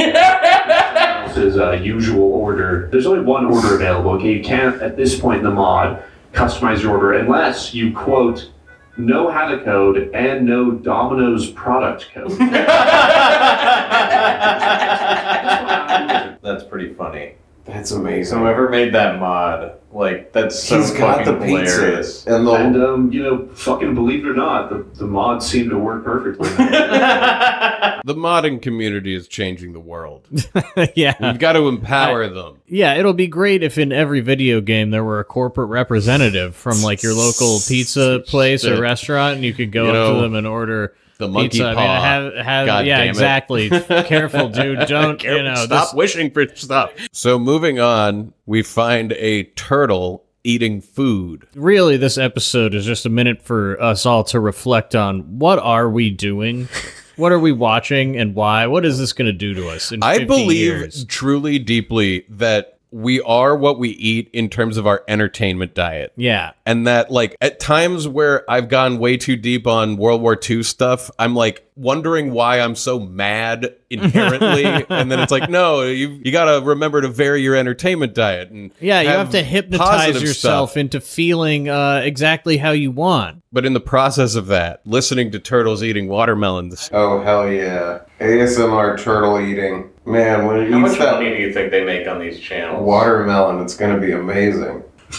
else's uh, usual order. There's only one order available. Okay, you can't at this point in the mod customize your order unless you quote know how to code and know Domino's product code. That's pretty funny. That's amazing. Whoever made that mod, like, that's so He's got fucking the pizza. hilarious. And the And, um, you know, fucking believe it or not, the, the mods seem to work perfectly. The modding community is changing the world. yeah. We've got to empower them. Yeah, it'll be great if in every video game there were a corporate representative from like your local pizza place or Shit. restaurant, and you could go You up know, to them and order the monkey pizza. paw. I mean, have, have, God yeah, damn it. exactly. Careful, dude. Don't you know? Stop this- wishing for stuff. So moving on, we find a turtle eating food. Really, this episode is just a minute for us all to reflect on what are we doing. What are we watching and why? What is this going to do to us in I fifty believe years? truly deeply that we are what we eat in terms of our entertainment diet. Yeah. And that, like, at times where I've gone way too deep on World War Two stuff, I'm like wondering why I'm so mad inherently. And then it's like, no, you you got to remember to vary your entertainment diet. And Yeah, you have to hypnotize positive yourself stuff. into feeling uh, exactly how you want. But in the process of that, listening to turtles eating watermelons. Oh, hell yeah. A S M R turtle eating. Man, when it How eats much that money do you think they make on these channels? watermelon, it's going to be amazing.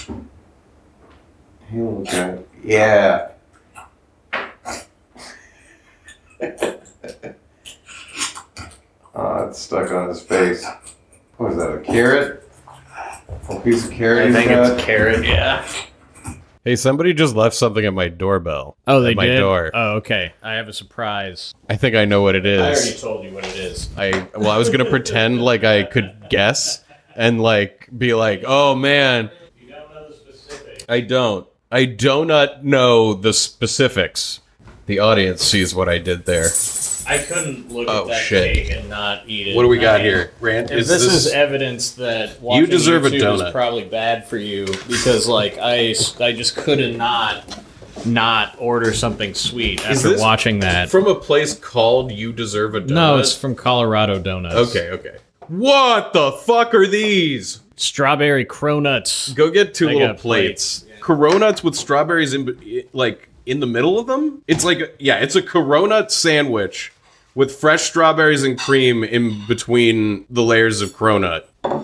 Hey, look at it. Yeah. Oh, it's stuck on his face. What is that, a carrot? A piece of carrot I he's think got? it's carrot, yeah. Hey, somebody just left something at my doorbell. Oh, they at my did? door. Oh, okay. I have a surprise. I think I know what it I already is. told you what it is. I well, I was gonna pretend like I could guess and like be like, oh man, You don't know the specifics. I don't. I do not know the specifics. The audience sees what I did there. I couldn't look Oh, at that shit. cake and not eat it. What do we got I mean, here, Rand? If this, is evidence that watching deserve a YouTube donut. is probably bad for you because, like, I, I just couldn't not not order something sweet after this watching that. from a place called You Deserve a Donut? No, it's from Colorado Donuts. okay. Okay. What the fuck are these? Strawberry cronuts. Go get two I little got plates. Coronuts with strawberries in be- like in the middle of them. It's like a, yeah, it's a Coronut sandwich with fresh strawberries and cream in between the layers of cronut.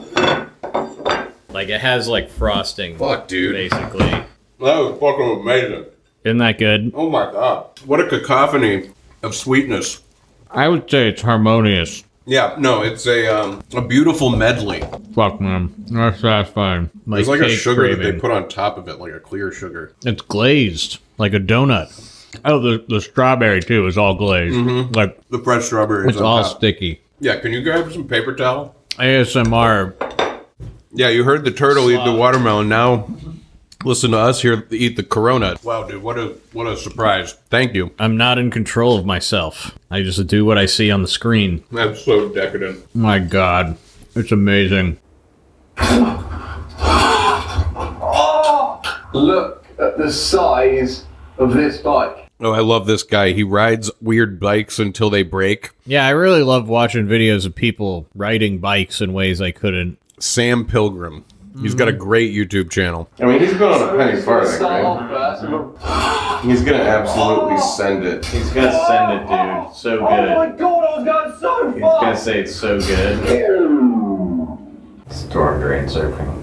Like, it has, like, frosting. Fuck, dude. Basically. That was fucking amazing. Isn't that good? Oh my god. What a cacophony of sweetness. I would say it's harmonious. Yeah, no, it's a um, a beautiful medley. Fuck, man. That's satisfying. There's like a cake sugar that craving. they put on top of it, like a clear sugar. It's glazed, like a donut. Oh, the the strawberry too is all glazed. Like The fresh strawberries it's on all top. sticky. Yeah, can you grab some paper towel? A S M R. Yeah, you heard the turtle eat the watermelon. Now, listen to us here eat the Corona. Wow, dude, what a what a surprise! Thank you. I'm not in control of myself. I just do what I see on the screen. That's so decadent. My God, it's amazing. Look at the size of this bike. Oh, I love this guy. He rides weird bikes until they break. Yeah, I really love watching videos of people riding bikes in ways I couldn't. Sam Pilgrim. He's got a great YouTube channel. I mean, he's been on a penny farthing, Start right? off first with- He's going to absolutely send it. He's gonna send it, dude. So Oh my good. god, I was going so He's gonna fast! say it's so good. Storm drain surfing.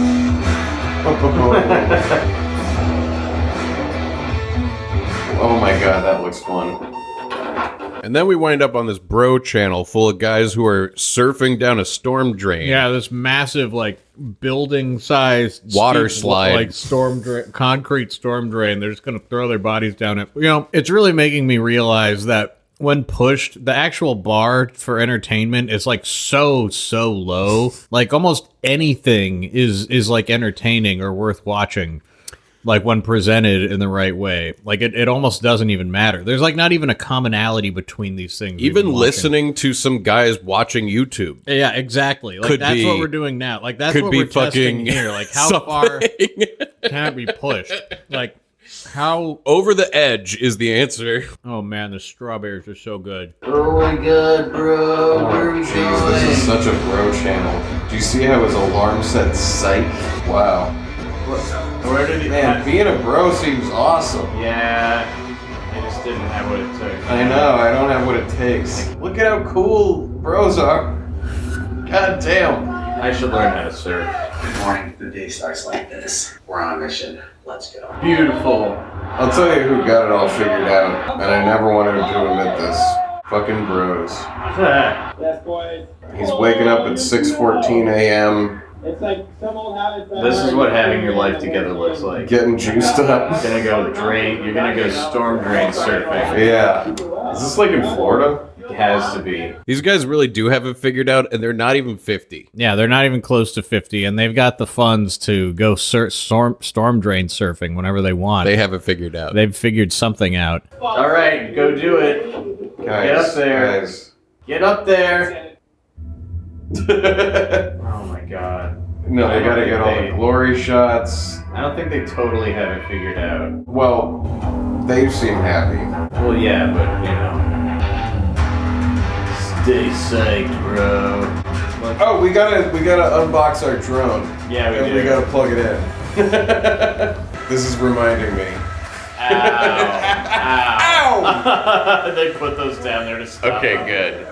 Oh my god, that looks fun. And then we wind up on this bro channel full of guys who are surfing down a storm drain. Yeah, this massive, like, building-sized Water steep, slide. like storm dra- concrete storm drain. They're just gonna throw their bodies down it. You know, it's really making me realize that when pushed, the actual bar for entertainment is like so so low. Like almost anything is is like entertaining or worth watching. Like when presented in the right way, like it, it almost doesn't even matter. There's like not even a commonality between these things. we've Even been watching. listening to some guys watching YouTube. Yeah, exactly. Like Could that's be- what we're doing now. Like that's could what be we're testing fucking here. Like how far something. can it be pushed? Like how? Over the edge is the answer. Oh man, the strawberries are so good. Oh my god, bro, where are we Jeez, this is such a bro channel. Do you see how his alarm said psych? Wow. Where did he? Man, being a bro seems awesome. Yeah. I just didn't have what it took. I know, I don't have what it takes. Look at how cool bros are. God damn. I should learn how to surf. Good morning. The day starts like this. We're on a mission. Let's go. Beautiful. I'll tell you who got it all figured out, and I never wanted to admit this. Fucking bros. Yes, boys. He's waking up at six fourteen a.m. It's like some old habits. This is what having your life together looks like. Getting juiced up. You're gonna go drain. You're gonna go storm drain surfing. Yeah. Is this like in Florida? It has to be. These guys really do have it figured out, and they're not even fifty. Yeah, they're not even close to fifty, and they've got the funds to go sur- storm storm drain surfing whenever they want. They have it figured out. They've figured something out. All right, go do it. Guys, Get up there. Guys. Get up there. Oh my god. No, I they don't gotta think get all they- the glory shots. I don't think they totally have it figured out. Well, they seem happy. Well, yeah, but you know. Stay psyched, bro. Oh, we gotta we gotta unbox our drone. Yeah, we and do. we gotta plug it in. This is reminding me. Ow. Ow. Ow. They put those down there to stop. Okay, good.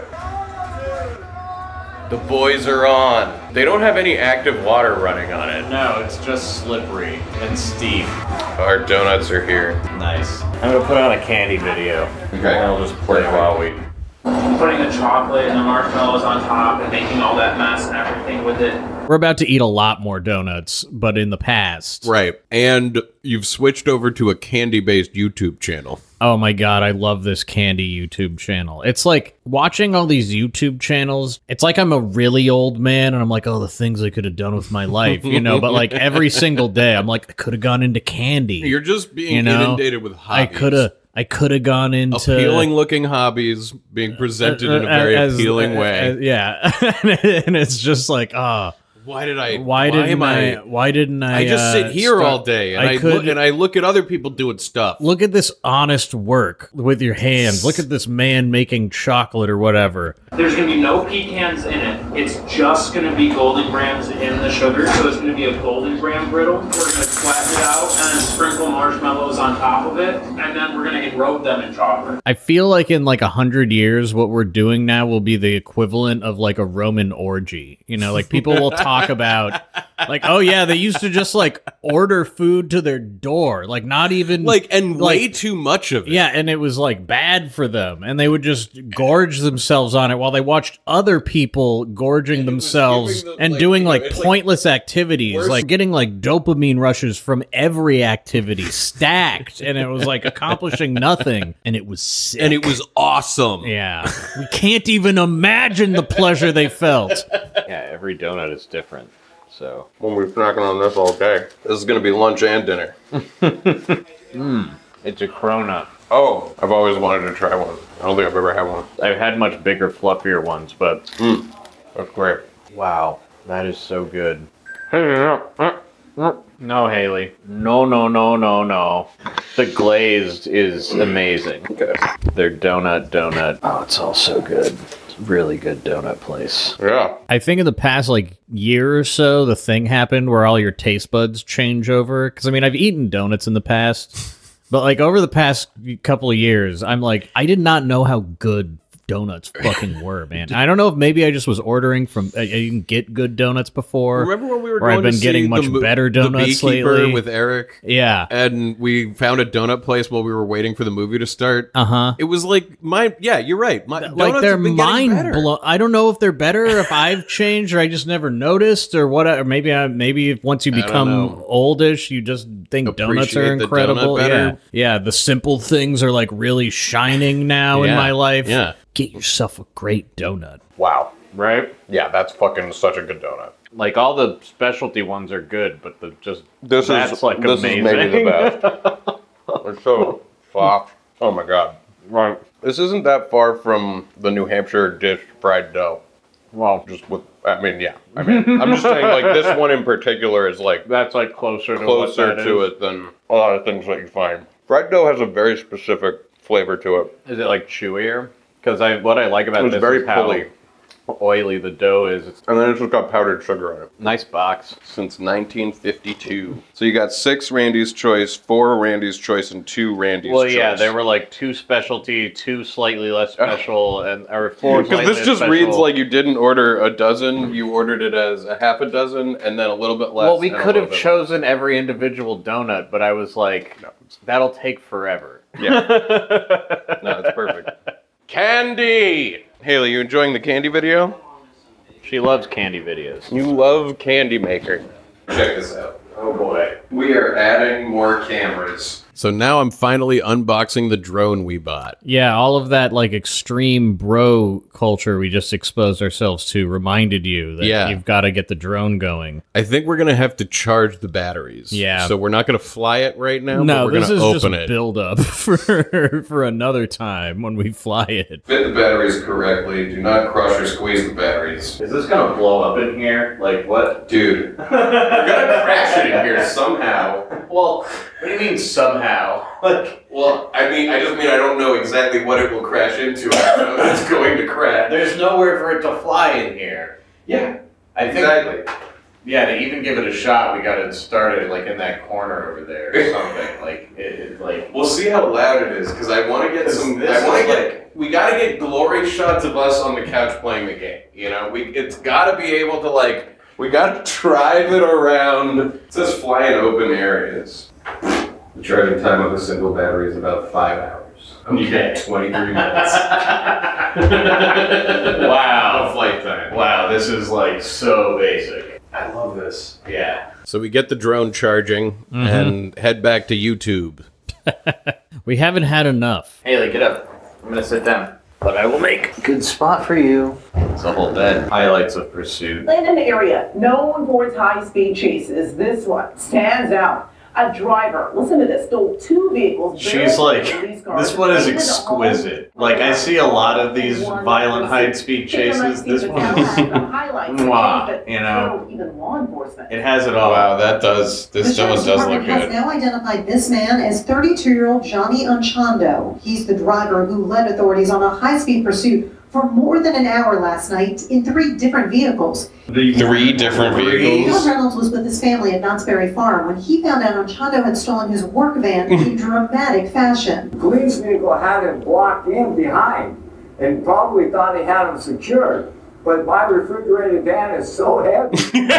The boys are on. They don't have any active water running on it. No, it's just slippery and steep. Our donuts are here. Nice. I'm gonna put on a candy video. Okay. I'll just play while we. Putting the chocolate and the marshmallows on top and making all that mess and everything with it. We're about to eat a lot more donuts, but in the past. Right. And you've switched over to a candy-based YouTube channel. Oh my god, I love this candy YouTube channel. It's like watching all these YouTube channels, it's like I'm a really old man and I'm like, oh, the things I could have done with my life, you know, but like every single day I'm like, I could have gone into candy. You're just being You know, inundated with I hobbies. could have I could have gone into appealing looking hobbies being presented in a very as- appealing uh, way. uh, yeah. And it's just like, ah, Why did I? why didn't am I, I? why didn't I I just uh, sit here start- all day and I I, could- look, and I look at other people doing stuff. Look at this honest work with your hands. Look at this man making chocolate or whatever. There's going to be no pecans in it. It's just going to be golden grams in the sugar, so it's going to be a golden graham brittle. We're going to flatten it out and then sprinkle marshmallows on top of it, and then we're going to enrobe them in chocolate. I feel like in like a hundred years, what we're doing now will be the equivalent of like a Roman orgy. You know, like people will talk about like, oh yeah, they used to just like order food to their door, like not even Like and like- way too much of it. Yeah, and it was like bad for them, and they would just gorge themselves on it while they watched other people gorging themselves giving them, and like, doing you know, like it's like- pointless activities, Worse- like getting like dopamine rushes from every activity stacked, and it was like accomplishing nothing, and it was sick. And it was awesome. Yeah, we can't even imagine the pleasure they felt. Yeah, every donut is different. So. When we're snacking on this all day. This is gonna be lunch and dinner. Mmm. It's a cronut. Oh, I've always wanted to try one. I don't think I've ever had one. I've had much bigger, fluffier ones, but. Mmm. That's great. Wow, that is so good. No, Haley. No, no, no, no, no. The glazed is amazing. Okay. Their donut, donut. Oh, it's all so good. It's a really good donut place. Yeah. I think in the past like year or so, the thing happened where all your taste buds change over. Because I mean, I've eaten donuts in the past, but like over the past couple of years, I'm like, I did not know how good donuts fucking were, man. I don't know if maybe I just was ordering from. I, I didn't get good donuts before. Remember when we were or going I've been to see getting much the, mo- better the donuts Beekeeper lately with Eric? Yeah. And we found a donut place while we were waiting for the movie to start. Uh huh. It was like my yeah, you're right. My Like donuts they're have been getting mind better. blown. I don't know if they're better, or if I've changed, or I just never noticed, or what. Or maybe I maybe if once you I don't become know. oldish, you just think donuts Appreciate are the incredible. donut better. Yeah, yeah. The simple things are like really shining now in Yeah, my life. yeah. Get yourself a great donut. Wow. Right? Yeah, that's fucking such a good donut. Like all the specialty ones are good, but the just This that's is like this amazing. is maybe the best. It's so soft. Oh my god. Right. This isn't that far from the New Hampshire dish fried dough. Well, Just with, I mean, yeah. I mean, I'm just saying, like, this one in particular is, like, that's like closer to closer what that to is. it than a lot of things that you find. Fried dough has a very specific flavor to it. Is it like chewier? Because I what I like about It's this very is how pulley. oily the dough is. It's And then it's just got powdered sugar on it. nice box. Since nineteen fifty-two. So you got six Randy's Choice, four Randy's Choice, and two Randy's Well, Choice. yeah, there were like two specialty, two slightly less special, and or four. Because slightly this just special. reads like you didn't order a dozen, you ordered it as a half a dozen, and then a little bit less. Well, we and a could little have bit chosen every individual donut, but I was like, no, that'll take forever. less. Yeah. No, it's perfect. Candy! Haley, you enjoying the candy video? She loves candy videos. You love Candy Maker. Check this out. Oh boy. We are adding more cameras. So now I'm finally unboxing the drone we bought. Yeah, all of that like extreme bro culture we just exposed ourselves to reminded you that Yeah. you've got to get the drone going. I think we're going to have to charge the batteries. Yeah. So we're not going to fly it right now, but No, we're this going is to just open it. build up for for another time when we fly it. Fit the batteries correctly. Do not crush or squeeze the batteries. Is this gonna blow up in here? Like what? Dude, we're gonna crash it in here somehow. Well, what do you mean somehow? Like, Well, I mean, I just mean I don't know exactly what it will crash into. I know it's going to crash. there's nowhere for it to fly in here. Yeah, I think. exactly. Yeah, to even give it a shot, we got to start it like in that corner over there or something. like it, it, like. We'll see how loud it is, because I want to get some. This I want is to get. We got to get glory shots of us on the couch playing the game. You know, we it's got to be able to like. We got to drive it around. It says fly in open areas. The charging time of a single battery is about five hours. You get twenty-three minutes. Wow. of flight time. Wow, this is like so basic. I love this. Yeah. So we get the drone charging Mhm. and head back to YouTube. We haven't had enough. Haley, get up. I'm gonna sit down. But I will make a good spot for you. It's a whole bed. Highlights of Pursuit. In an area known for its high-speed chases, this one stands out. A driver, listen to this, stole two vehicles. She's like, police cars, this one is and into the home. exquisite. Like, I see a lot of these violent high-speed chases. This one is, mwah, you know, Even law enforcement. it has it all. Wow, that does, this The one sheriff's does look department has good. now identified this man as thirty-two-year-old Johnny Unchando. He's the driver who led authorities on a high-speed pursuit for more than an hour last night in three different vehicles. Three different John vehicles? Reynolds was with his family at Knott's Berry Farm when he found out Unchando had stolen his work van in dramatic fashion. Police vehicle had him blocked in behind and probably thought he had him secured. But my refrigerated van is so heavy.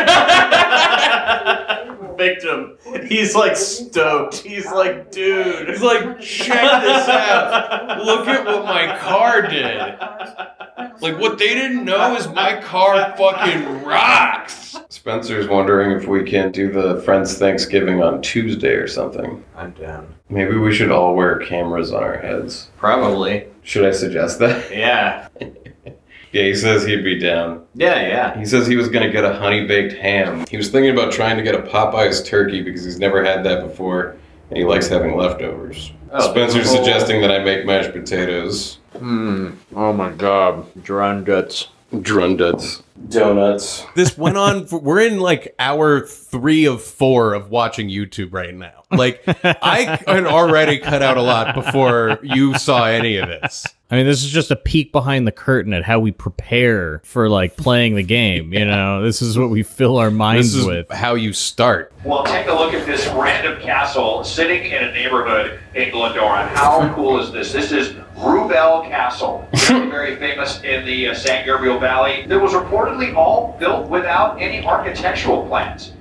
Victim. He's like stoked. He's like, dude. He's like, check this out. Look at what my car did. Like, what they didn't know is my car fucking rocks. Spencer's wondering if we can do the Friends Thanksgiving on Tuesday or something. I'm down. Maybe we should all wear cameras on our heads. Probably. Should I suggest that? Yeah. Yeah, he says he'd be down. Yeah, yeah. He says he was going to get a honey-baked ham. He was thinking about trying to get a Popeye's turkey because he's never had that before, and he likes having leftovers. Oh, Spencer's oh. suggesting that I make mashed potatoes. Hmm. Oh my god. Drone guts. Drunduts. Donuts. This went on, for, we're in like hour three of four of watching YouTube right now. Like, I had already cut out a lot before you saw any of this. I mean, this is just a peek behind the curtain at how we prepare for like playing the game. You know, this is what we fill our minds This is with. how you start. Well, take a look at this random castle sitting in a neighborhood in Glendora. How cool is this? This is Rubel Castle, very, very famous in the uh, San Gabriel Valley. That was reportedly all built without any architectural plans.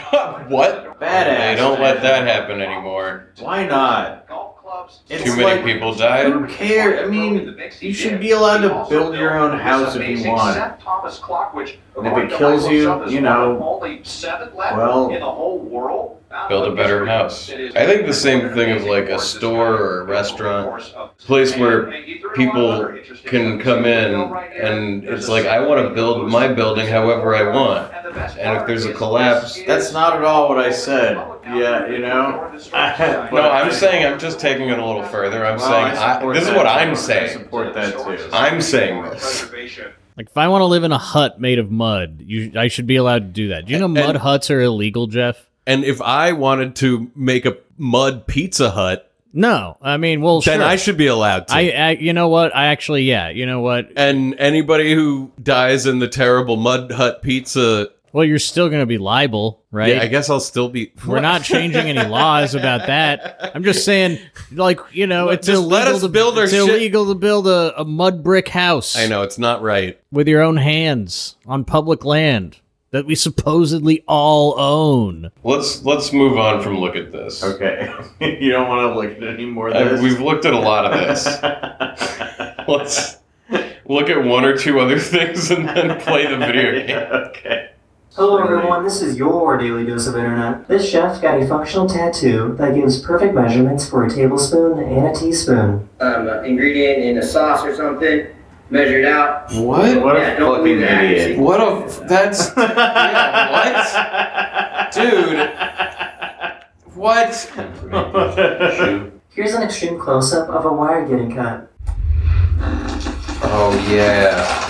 What? Badass. They don't let that happen anymore. Why not? Golf clubs. It's Too many like, people died. Who cares? I mean, you should be allowed to build your own house if you want. Thomas clock, which, And if it kills you, you know, only seven left well, in the whole world. Build a better house. I think the same thing of like a store or a restaurant, place where people can come in and it's like, I want to build my building however I want. And if there's a collapse, that's not at all what I said. Yeah, you know? no, I'm saying I'm just taking it a little further. I'm Well, saying, I I, support this is that what too. I'm I saying. support that too. I'm saying this. Like, if I want to live in a hut made of mud, you, I should be allowed to do that. Do you know And- mud huts are illegal, Jeff? And if I wanted to make a mud Pizza Hut, No, I mean, well, then sure. I should be allowed to. I, I, you know what? I actually, yeah, you know what? And anybody who dies in the terrible Mud Hut pizza. Well, you're still going to be liable, right? Yeah, I guess I'll still be. We're not changing any laws about that. I'm just saying, like, you know, Look, it's just illegal let us to build our it's shit. illegal to build a, a mud brick house. I know, it's not right. With your own hands on public land that we supposedly all own. Let's let's move on from look at this. Okay. You don't want to look at any more of Uh, this? we've looked at a lot of this. Let's look at one or two other things and then play the video game. Okay. Hello everyone, this is your Daily Dose of Internet. This chef's got a functional tattoo that gives perfect measurements for a tablespoon and a teaspoon. Um, ingredient in a sauce or something, measured out. What? What Yeah, a don't fucking believe the idiot. accuracy. What a that's yeah, what? Dude. What? Here's an extreme close-up of a wire getting cut. Oh yeah.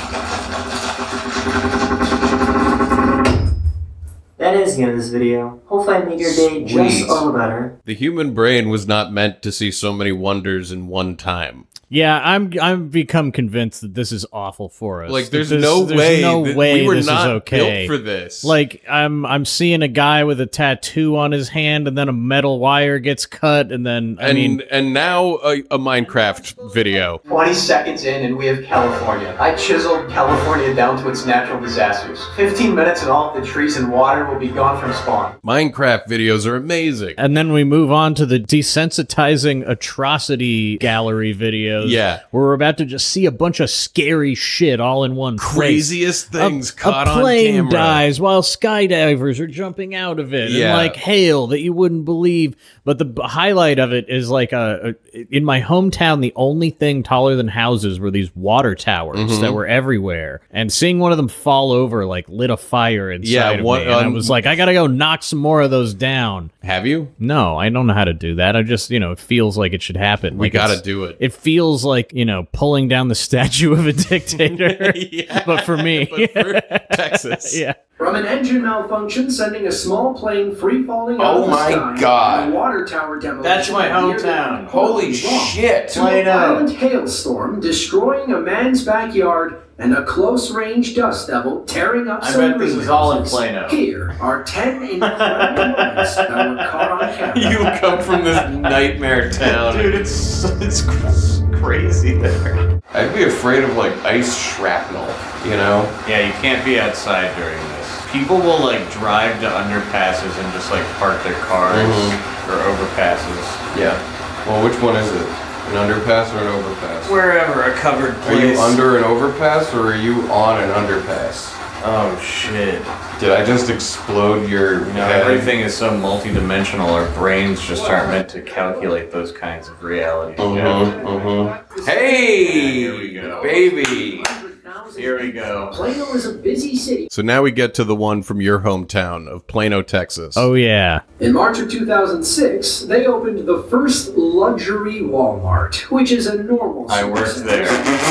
That is the end of this video. Hopefully I made your day just Sweet. a little better. The human brain was not meant to see so many wonders in one time. Yeah, I'm I'm become convinced that this is awful for us. Like, That there's this- no there's way no that way we were this not is okay. built for this. Like, I'm I'm seeing a guy with a tattoo on his hand, and then a metal wire gets cut, and then I and mean, and now a, a Minecraft video. twenty seconds in and we have California. I chiseled California down to its natural disasters. fifteen minutes and all of the trees and water will be gone from spawn. Minecraft videos are amazing. and then we move on to the desensitizing atrocity gallery videos. Yeah. where we're about to just see a bunch of scary shit all in one place. Craziest things a, caught a on plane camera. dies while skydivers are jumping out of it, Yeah. and like hail that you wouldn't believe. But the b- highlight of it is like a, a in my hometown, the only thing taller than houses were these water towers Mhm. that were everywhere, and seeing one of them fall over like lit a fire inside Yeah, of one- me. And I um, was like, I gotta go knock some more of those down. Have you? No, I don't know how to do that. I just, you know, it feels like it should happen. We Like gotta it's- do it. It feels like, you know, pulling down the statue of a dictator. Yeah, but for me. but for Texas. Yeah. From an engine malfunction sending a small plane free falling out Oh of the my sky, God. and a water tower demolition. That's my near the- hometown. Holy shit. To a violent hailstorm destroying a man's backyard and a close-range dust devil tearing up I some bet this is all in greenhouses. Plano. Here are ten incredible moments that were caught on camera. You come from this nightmare town. Dude, it's it's crazy there. I'd be afraid of like ice shrapnel, you know? Yeah, you can't be outside during this. People will like drive to underpasses and just like park their cars Mhm. or overpasses. Yeah. Well, which one is it? An underpass or an overpass? Wherever, a covered Are you place. under an overpass or are you on an underpass? Oh shit. Did I just explode your You know, head? everything is so multidimensional, our brains just aren't meant to calculate those kinds of realities. Mhm, Yeah. mhm. Hey! Here we go. Baby! Here we go. Plano is a busy city. So now we get to the one from your hometown of Plano, Texas. Oh, yeah. In March of two thousand six, they opened the first luxury Walmart, which is a normal I worked there.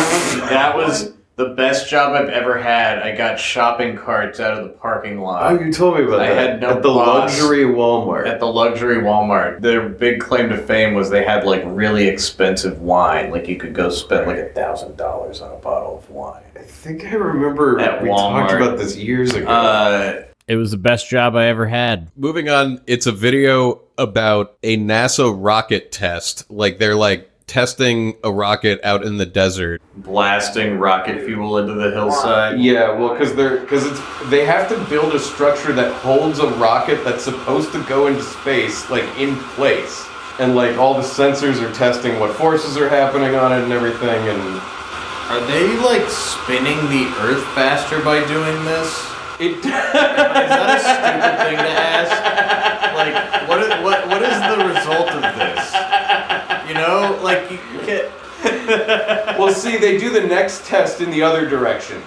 That was the best job I've ever had. I got shopping carts out of the parking lot. Oh, you told me about I that. had no At the boss. luxury Walmart. At the luxury Walmart. Their big claim to fame was they had like really expensive wine. Like you could go spend like a thousand dollars on a bottle of wine. I think I remember At we Walmart. talked about this years ago. Uh, It was the best job I ever had. Moving on, it's a video about a NASA rocket test. Like they're like testing a rocket out in the desert. blasting rocket fuel into the hillside. Yeah, well, because they're because it's they have to build a structure that holds a rocket that's supposed to go into space, like in place, and like all the sensors are testing what forces are happening on it and everything. And Are they like spinning the Earth faster by doing this? it Is that a stupid thing to ask? Like, what is, what what is the result of this? You know, like you get. well, see, they do the next test in the other direction.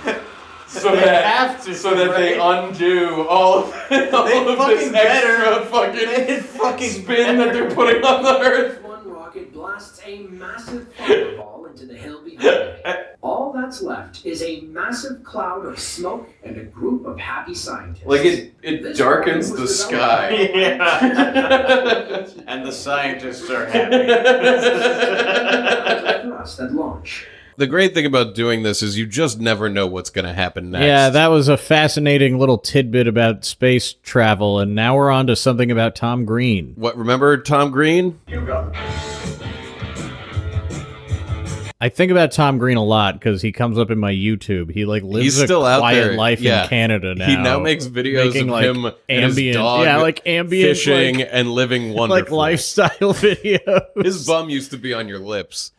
So They that have to, so that they right? undo all of, all They of this fucking extra better. fucking They fucking spin that they're putting on the Earth. One rocket blasts a massive fireball into the hill behind it. All that that's left is a massive cloud of smoke and a group of happy scientists. Like it, it darkens the sky. Yeah. And the scientists are happy. For us at launch. The great thing about doing this is you just never know what's going to happen next. Yeah, that was a fascinating little tidbit about space travel, and now we're on to something about Tom Green. What, remember Tom Green? I think about Tom Green a lot because he comes up in my YouTube. He like lives He's a still out quiet there. life Yeah. in Canada now. He now makes videos making, of like, him and his ambient, dog yeah, like ambient fishing like, and living like wonderfully. lifestyle videos. His bum used to be on your lips.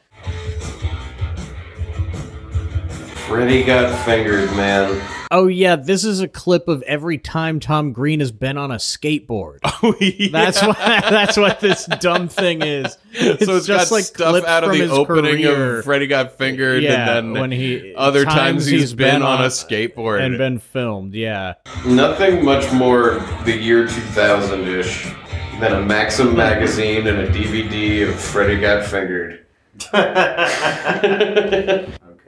Freddy got fingered, man. Oh yeah, this is a clip of every time Tom Green has been on a skateboard. Oh yeah. That's what that's what this dumb thing is. It's, So it's just got like stuff clips out of from the his opening career. of Freddy Got Fingered, Yeah, and then when he other times, he's been, on a skateboard and been filmed. Yeah, Nothing much more the year two thousand-ish than a Maxim magazine and a D V D of Freddy Got Fingered. Okay.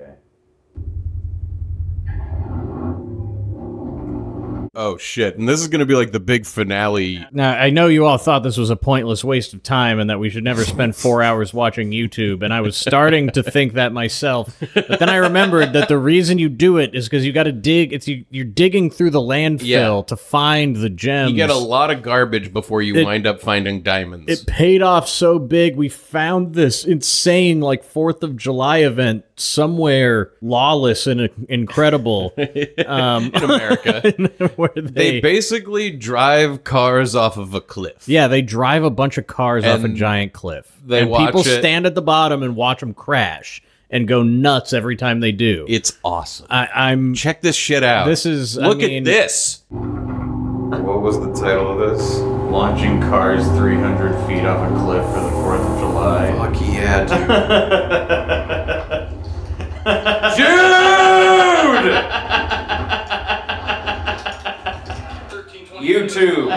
Oh shit! And this is gonna be like the big finale. now I know you all thought this was a pointless waste of time and that we should never spend four hours watching YouTube, and I was starting to think that myself. But then I remembered that the reason you do it is because you got to dig. It's you, you're digging through the landfill Yeah. to find the gems. You get a lot of garbage before you It- wind up finding diamonds. It paid off so big. We found this insane, like, fourth of July event somewhere lawless and incredible. um, in America. where They they, basically drive cars off of a cliff. yeah, they drive a bunch of cars off a And giant cliff. they and watch people it- stand at the bottom and watch them crash and go nuts every time they do. It's awesome. I, I'm Check this shit out. This is I Look mean, at this. What was the title of this? Launching cars three hundred feet off a cliff for the fourth of July. Fuck yeah, dude! YouTube.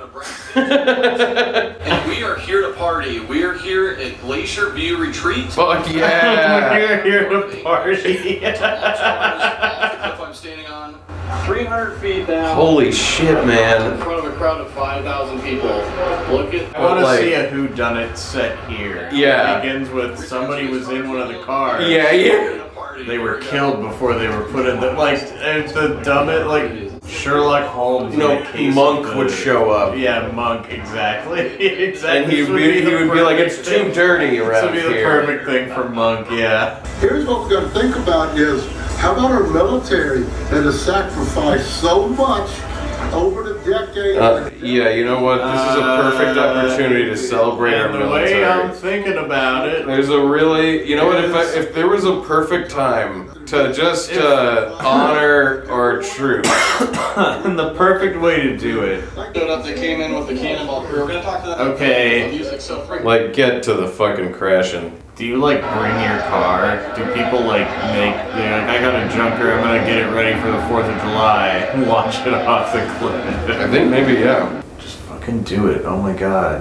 And we are here to party. We are here at Glacier View Retreat. Fuck yeah! We're here to party. I'm standing on three hundred feet down. Holy shit, in man. front of a crowd of five thousand people. Look at. I want to Like- see a whodunit set here. Yeah. It begins with somebody was in one of the cars. Yeah, yeah. They were killed before they were put in the like uh, the dumb it like Sherlock Holmes. No, in the case Monk of the- would show up. Yeah, Monk, exactly. exactly. And he This would be, the he would be like, perfect it's too thing. dirty This around would be the here. perfect thing for Monk. Yeah. Here's what we're going to think about is, how about our military that has sacrificed so much over the decades? Uh, yeah, you know what? This is a perfect opportunity to celebrate our And the way I'm military. thinking about it, There's a really, you know what? If I, if there was a perfect time to just uh, honor our troops, and the perfect way to do it. Showed up, they came in with the cannonball crew. We're gonna talk to them. Okay. The music, so freaking. like, get to the fucking crashing. Do you like bring your car? Do people like make? They're like, I got a junker. I'm gonna get it ready for the Fourth of July. Watch it off the cliff. I think maybe yeah. Just fucking do it. Oh my god.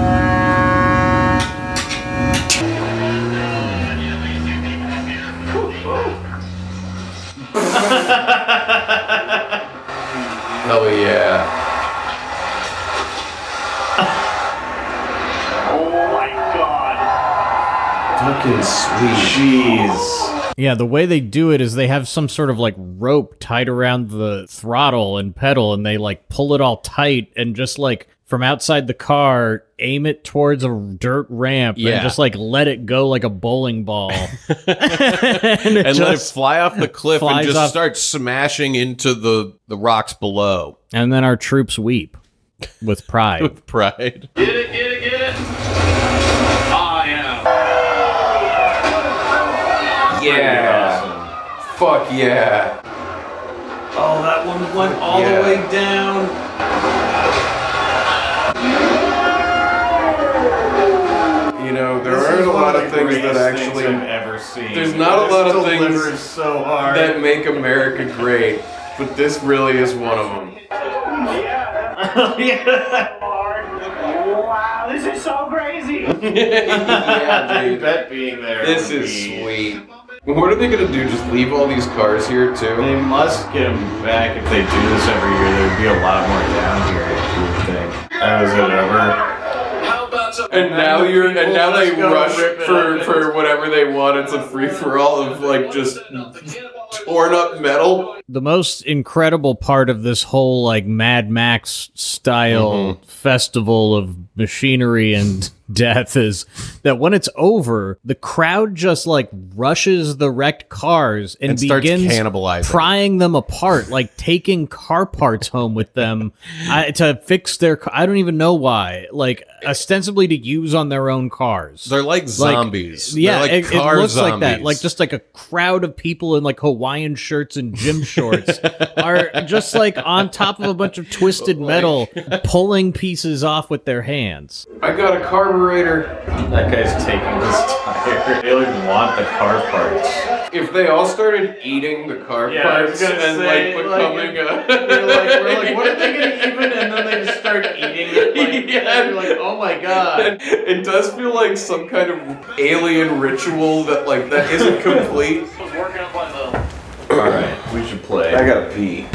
Hell yeah. Oh my god. Fucking sweet. Jeez. Yeah, the way they do it is they have some sort of like rope tied around the throttle and pedal, and they like pull it all tight and just like from outside the car aim it towards a dirt ramp Yeah. and just like let it go like a bowling ball. and And, it let it just fly off the cliff and flies just off- start smashing into the, the rocks below. And then our troops weep with pride. With pride. Get it, get it, get it. Oh, yeah. Yeah. Fuck yeah. Oh, that one went all Yeah. the way down. You know, there This aren't is a one lot of of the things that greatest actually. things I've ever seen. There's not This a lot of delivers things so hard. that make America great, but this really is one of them. Wow, this is so crazy. Yeah, I dude. bet being there. This would is be- sweet. What are they gonna do? Just leave all these cars here too? They must get them back if they do this every year. There'd be a lot more down here, you would think. Oh, is it over? And now you're, and now they Let's go rush rip it for up. for whatever they want. It's a free for all of like just torn up metal. The most incredible part of this whole like Mad Max style Mhm. festival of machinery and death is that when it's over, the crowd just like rushes the wrecked cars and, And starts begins cannibalizing. prying them apart, like taking car parts home with them uh, to fix their. ca- I don't even know why. Like ostensibly to use on their own cars. They're like zombies. Yeah, They're like it, it car looks like that. zombies. Like just like a crowd of people in like Hawaiian shirts and gym shorts are just like on top of a bunch of twisted metal, pulling pieces off with their hands. I got a carburetor. That guy's taking this tire. They like want the car parts. If they all started eating the car Yeah, I was parts gonna and say, like like, becoming a, They're like, we're like, what are they gonna even? And then they just start eating it. Like, Yeah. you're like, oh my god. It does feel like some kind of alien ritual that like that isn't complete. All right, we should play. I gotta pee.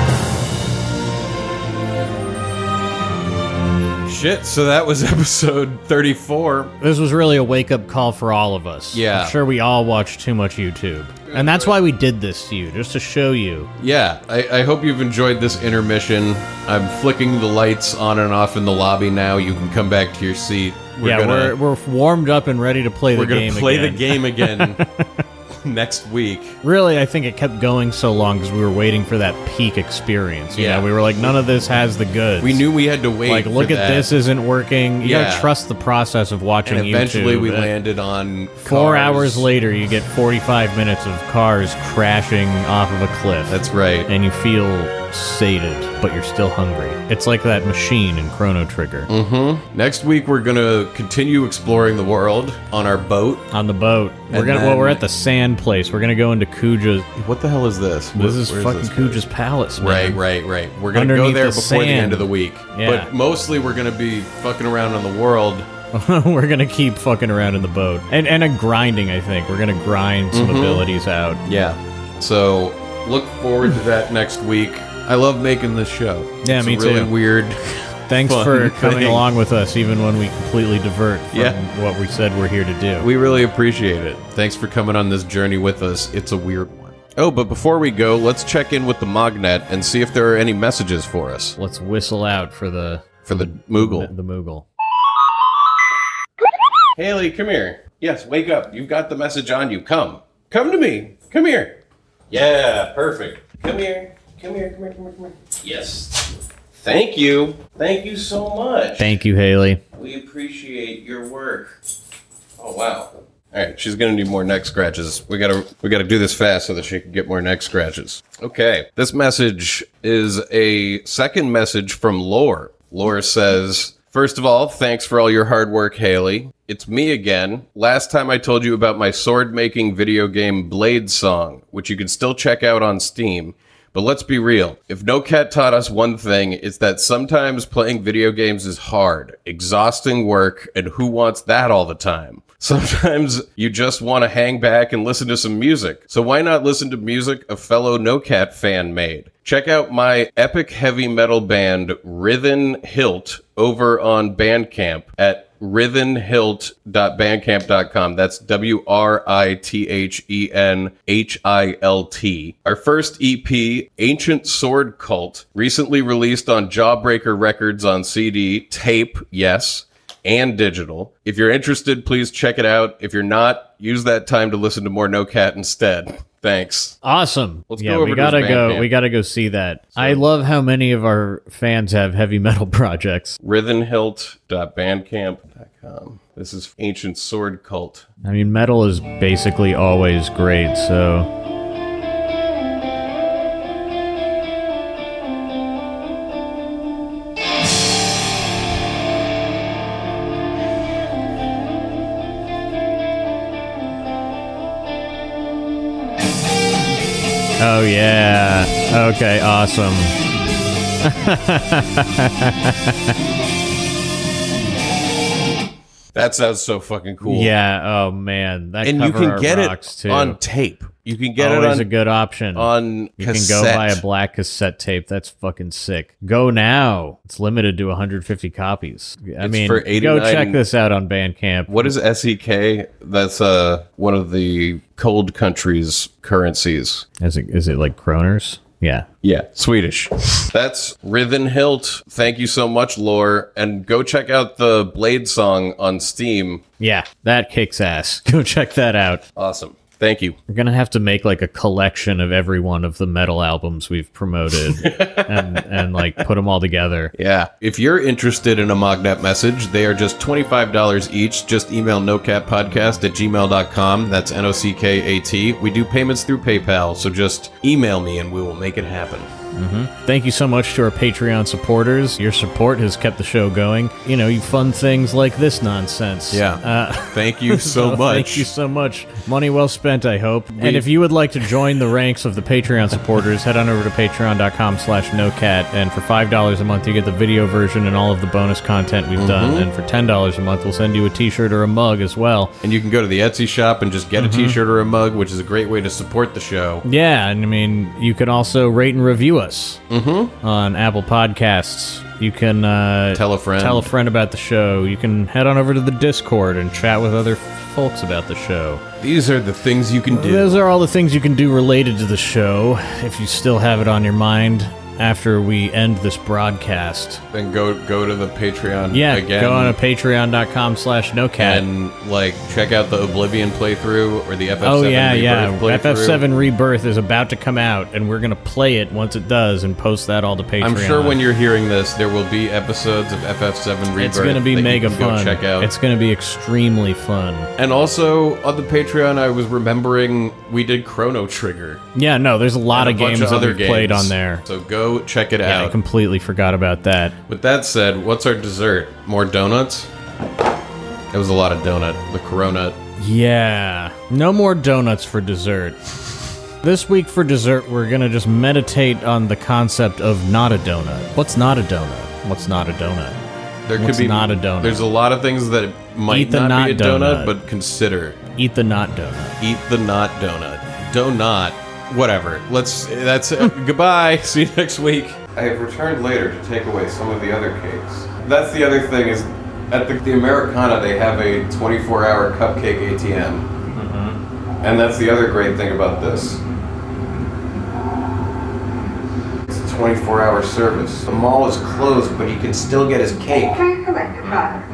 Shit, so that was episode thirty-four. This was really a wake-up call for all of us. Yeah. I'm sure we all watch too much YouTube. And that's why we did this to you, just to show you. Yeah, I, I hope you've enjoyed this intermission. I'm flicking the lights on and off in the lobby now. You can come back to your seat. We're yeah, gonna, we're, we're warmed up and ready to play we're the gonna game play again. the game again next week. Really, I think it kept going so long because we were waiting for that peak experience. You Yeah. know, we were like, none of this has the goods. We knew we had to wait. Like, look for at that. this isn't working. You Yeah. gotta trust the process of watching And eventually YouTube. we Uh, landed on Four cars. hours later, you get forty-five minutes of cars crashing off of a cliff. That's right. And you feel sated, but you're still hungry. It's like that machine in Chrono Trigger. Mm-hmm. Next week we're gonna continue exploring the world on our boat. On the boat. We're And gonna. then- Well, we're at the sand place. We're gonna go into Kuja's. What the hell is this? This is Where's fucking this Kuja's palace, Right, man. right, right. We're gonna go Underneath there the before the end sand. of the week. Yeah. But mostly we're gonna be fucking around on the world. We're gonna keep fucking around in the boat and and a grinding. I think we're gonna grind some Mhm. abilities out. Yeah. So look forward to that next week. I love making this show. Yeah, it's me a really too. weird. Thanks fun for coming thing. along with us, even when we completely divert from Yeah. what we said we're here to do. We really appreciate it. Thanks for coming on this journey with us. It's a weird one. Oh, but before we go, let's check in with the Mognet and see if there are any messages for us. Let's whistle out for the for the Moogle. The, the Moogle. Haley, come here. Yes, wake up. You've got the message on you. Come. Come to me. Come here. Yeah, perfect. Come here. Come here, come here, come here, come here. Yes. Thank you. Thank you so much. Thank you, Haley. We appreciate your work. Oh wow. All right, she's gonna need more neck scratches. We gotta we gotta do this fast so that she can get more neck scratches. Okay, this message is a second message from Lore. Lore says, first of all, thanks for all your hard work, Haley. It's me again. Last time I told you about my sword-making video game Blade Song, which you can still check out on Steam. But let's be real. If No Cat taught us one thing, it's that sometimes playing video games is hard, exhausting work, and who wants that all the time? Sometimes you just want to hang back and listen to some music. So why not listen to music a fellow No Cat fan made? Check out my epic heavy metal band Rithen Hilt over on Bandcamp at rithen hilt dot bandcamp dot com. That's W R I T H E N H I L T. Our first E P, Ancient Sword Cult, recently released on Jawbreaker Records on C D, tape, yes, and digital. If you're interested, please check it out. If you're not, use that time to listen to more No Cat instead. Thanks. Awesome. Let's yeah, go over we to his gotta go. Bandcamp. We gotta go see that. I love how many of our fans have heavy metal projects. rithen hilt dot bandcamp dot com. This is Ancient Sword Cult. I mean, metal is basically always great. So. Oh yeah. Okay, awesome. That sounds so fucking cool. Yeah, oh man. That and you cover can art get rocks, it too. on tape. You can get Always it on a good option. on You cassette. can go buy a black cassette tape. That's fucking sick. Go now. It's limited to one hundred fifty copies. I It's mean, for go eighty-nine check this out on Bandcamp. What is S E K? That's uh one of the cold countries' currencies. Is it is it like kroners? Yeah. Yeah, Swedish. That's Rivenhilt. Thank you so much, Lore. And go check out the Blade song on Steam. Yeah, that kicks ass. Go check that out. Awesome. Thank you. We're gonna have to make like a collection of every one of the metal albums we've promoted, and and like put them all together. Yeah. If you're interested in a Mognet message, they are just twenty-five dollars each. Just email nocatpodcast at gmail dot com. That's N O C K A T. We do payments through PayPal, so just email me and we will make it happen. Mm-hmm. Thank you so much to our Patreon supporters. Your support has kept the show going. You know, you fund things like this nonsense. Yeah. Uh, Thank you so much. Thank you so much. Money well spent, I hope. We, and if you would like to join the ranks of the Patreon supporters, head on over to patreon dot com slash nocat. And for five dollars a month, you get the video version and all of the bonus content we've mm-hmm. done. And for ten dollars a month, we'll send you a t-shirt or a mug as well. And you can go to the Etsy shop and just get mm-hmm. a t-shirt or a mug, which is a great way to support the show. Yeah, and I mean, you can also rate and review us. Mm-hmm. On Apple Podcasts. You can uh, tell a friend. Tell a friend about the show. You can head on over to the Discord and chat with other folks about the show. These are the things you can do. Those are all the things you can do related to the show if you still have it on your mind after we end this broadcast. Then go go to the Patreon yeah, again. go on to patreon dot com slash nocat. And, like, check out the Oblivion playthrough or the F F seven oh, yeah, Rebirth yeah. playthrough. F F seven Rebirth is about to come out, and we're going to play it once it does and post that all to Patreon. I'm sure when you're hearing this, there will be episodes of F F seven Rebirth. It's going to be mega fun. Check out. It's going to be extremely fun. And also, on the Patreon, I was remembering we did Chrono Trigger. Yeah, no, there's a lot and of a games of that other we've games. played on there. So go check it yeah, out. I completely forgot about that. With that said, what's our dessert? More donuts? That was a lot of donut. The Corona. Yeah. No more donuts for dessert. This week for dessert, we're going to just meditate on the concept of not a donut. What's not a donut? What's not a donut? There What's could be not a donut. There's a lot of things that might Eat the not, not be a donut, donut, but consider. Eat the not donut. Eat the not donut. Donut. Whatever. Let's. That's it. Goodbye. See you next week. I have returned later to take away some of the other cakes. That's the other thing is, at the, the Americana they have a twenty-four hour cupcake A T M, mm-hmm. and that's the other great thing about this. It's a twenty-four hour service. The mall is closed, but he can still get his cake. Please select a product.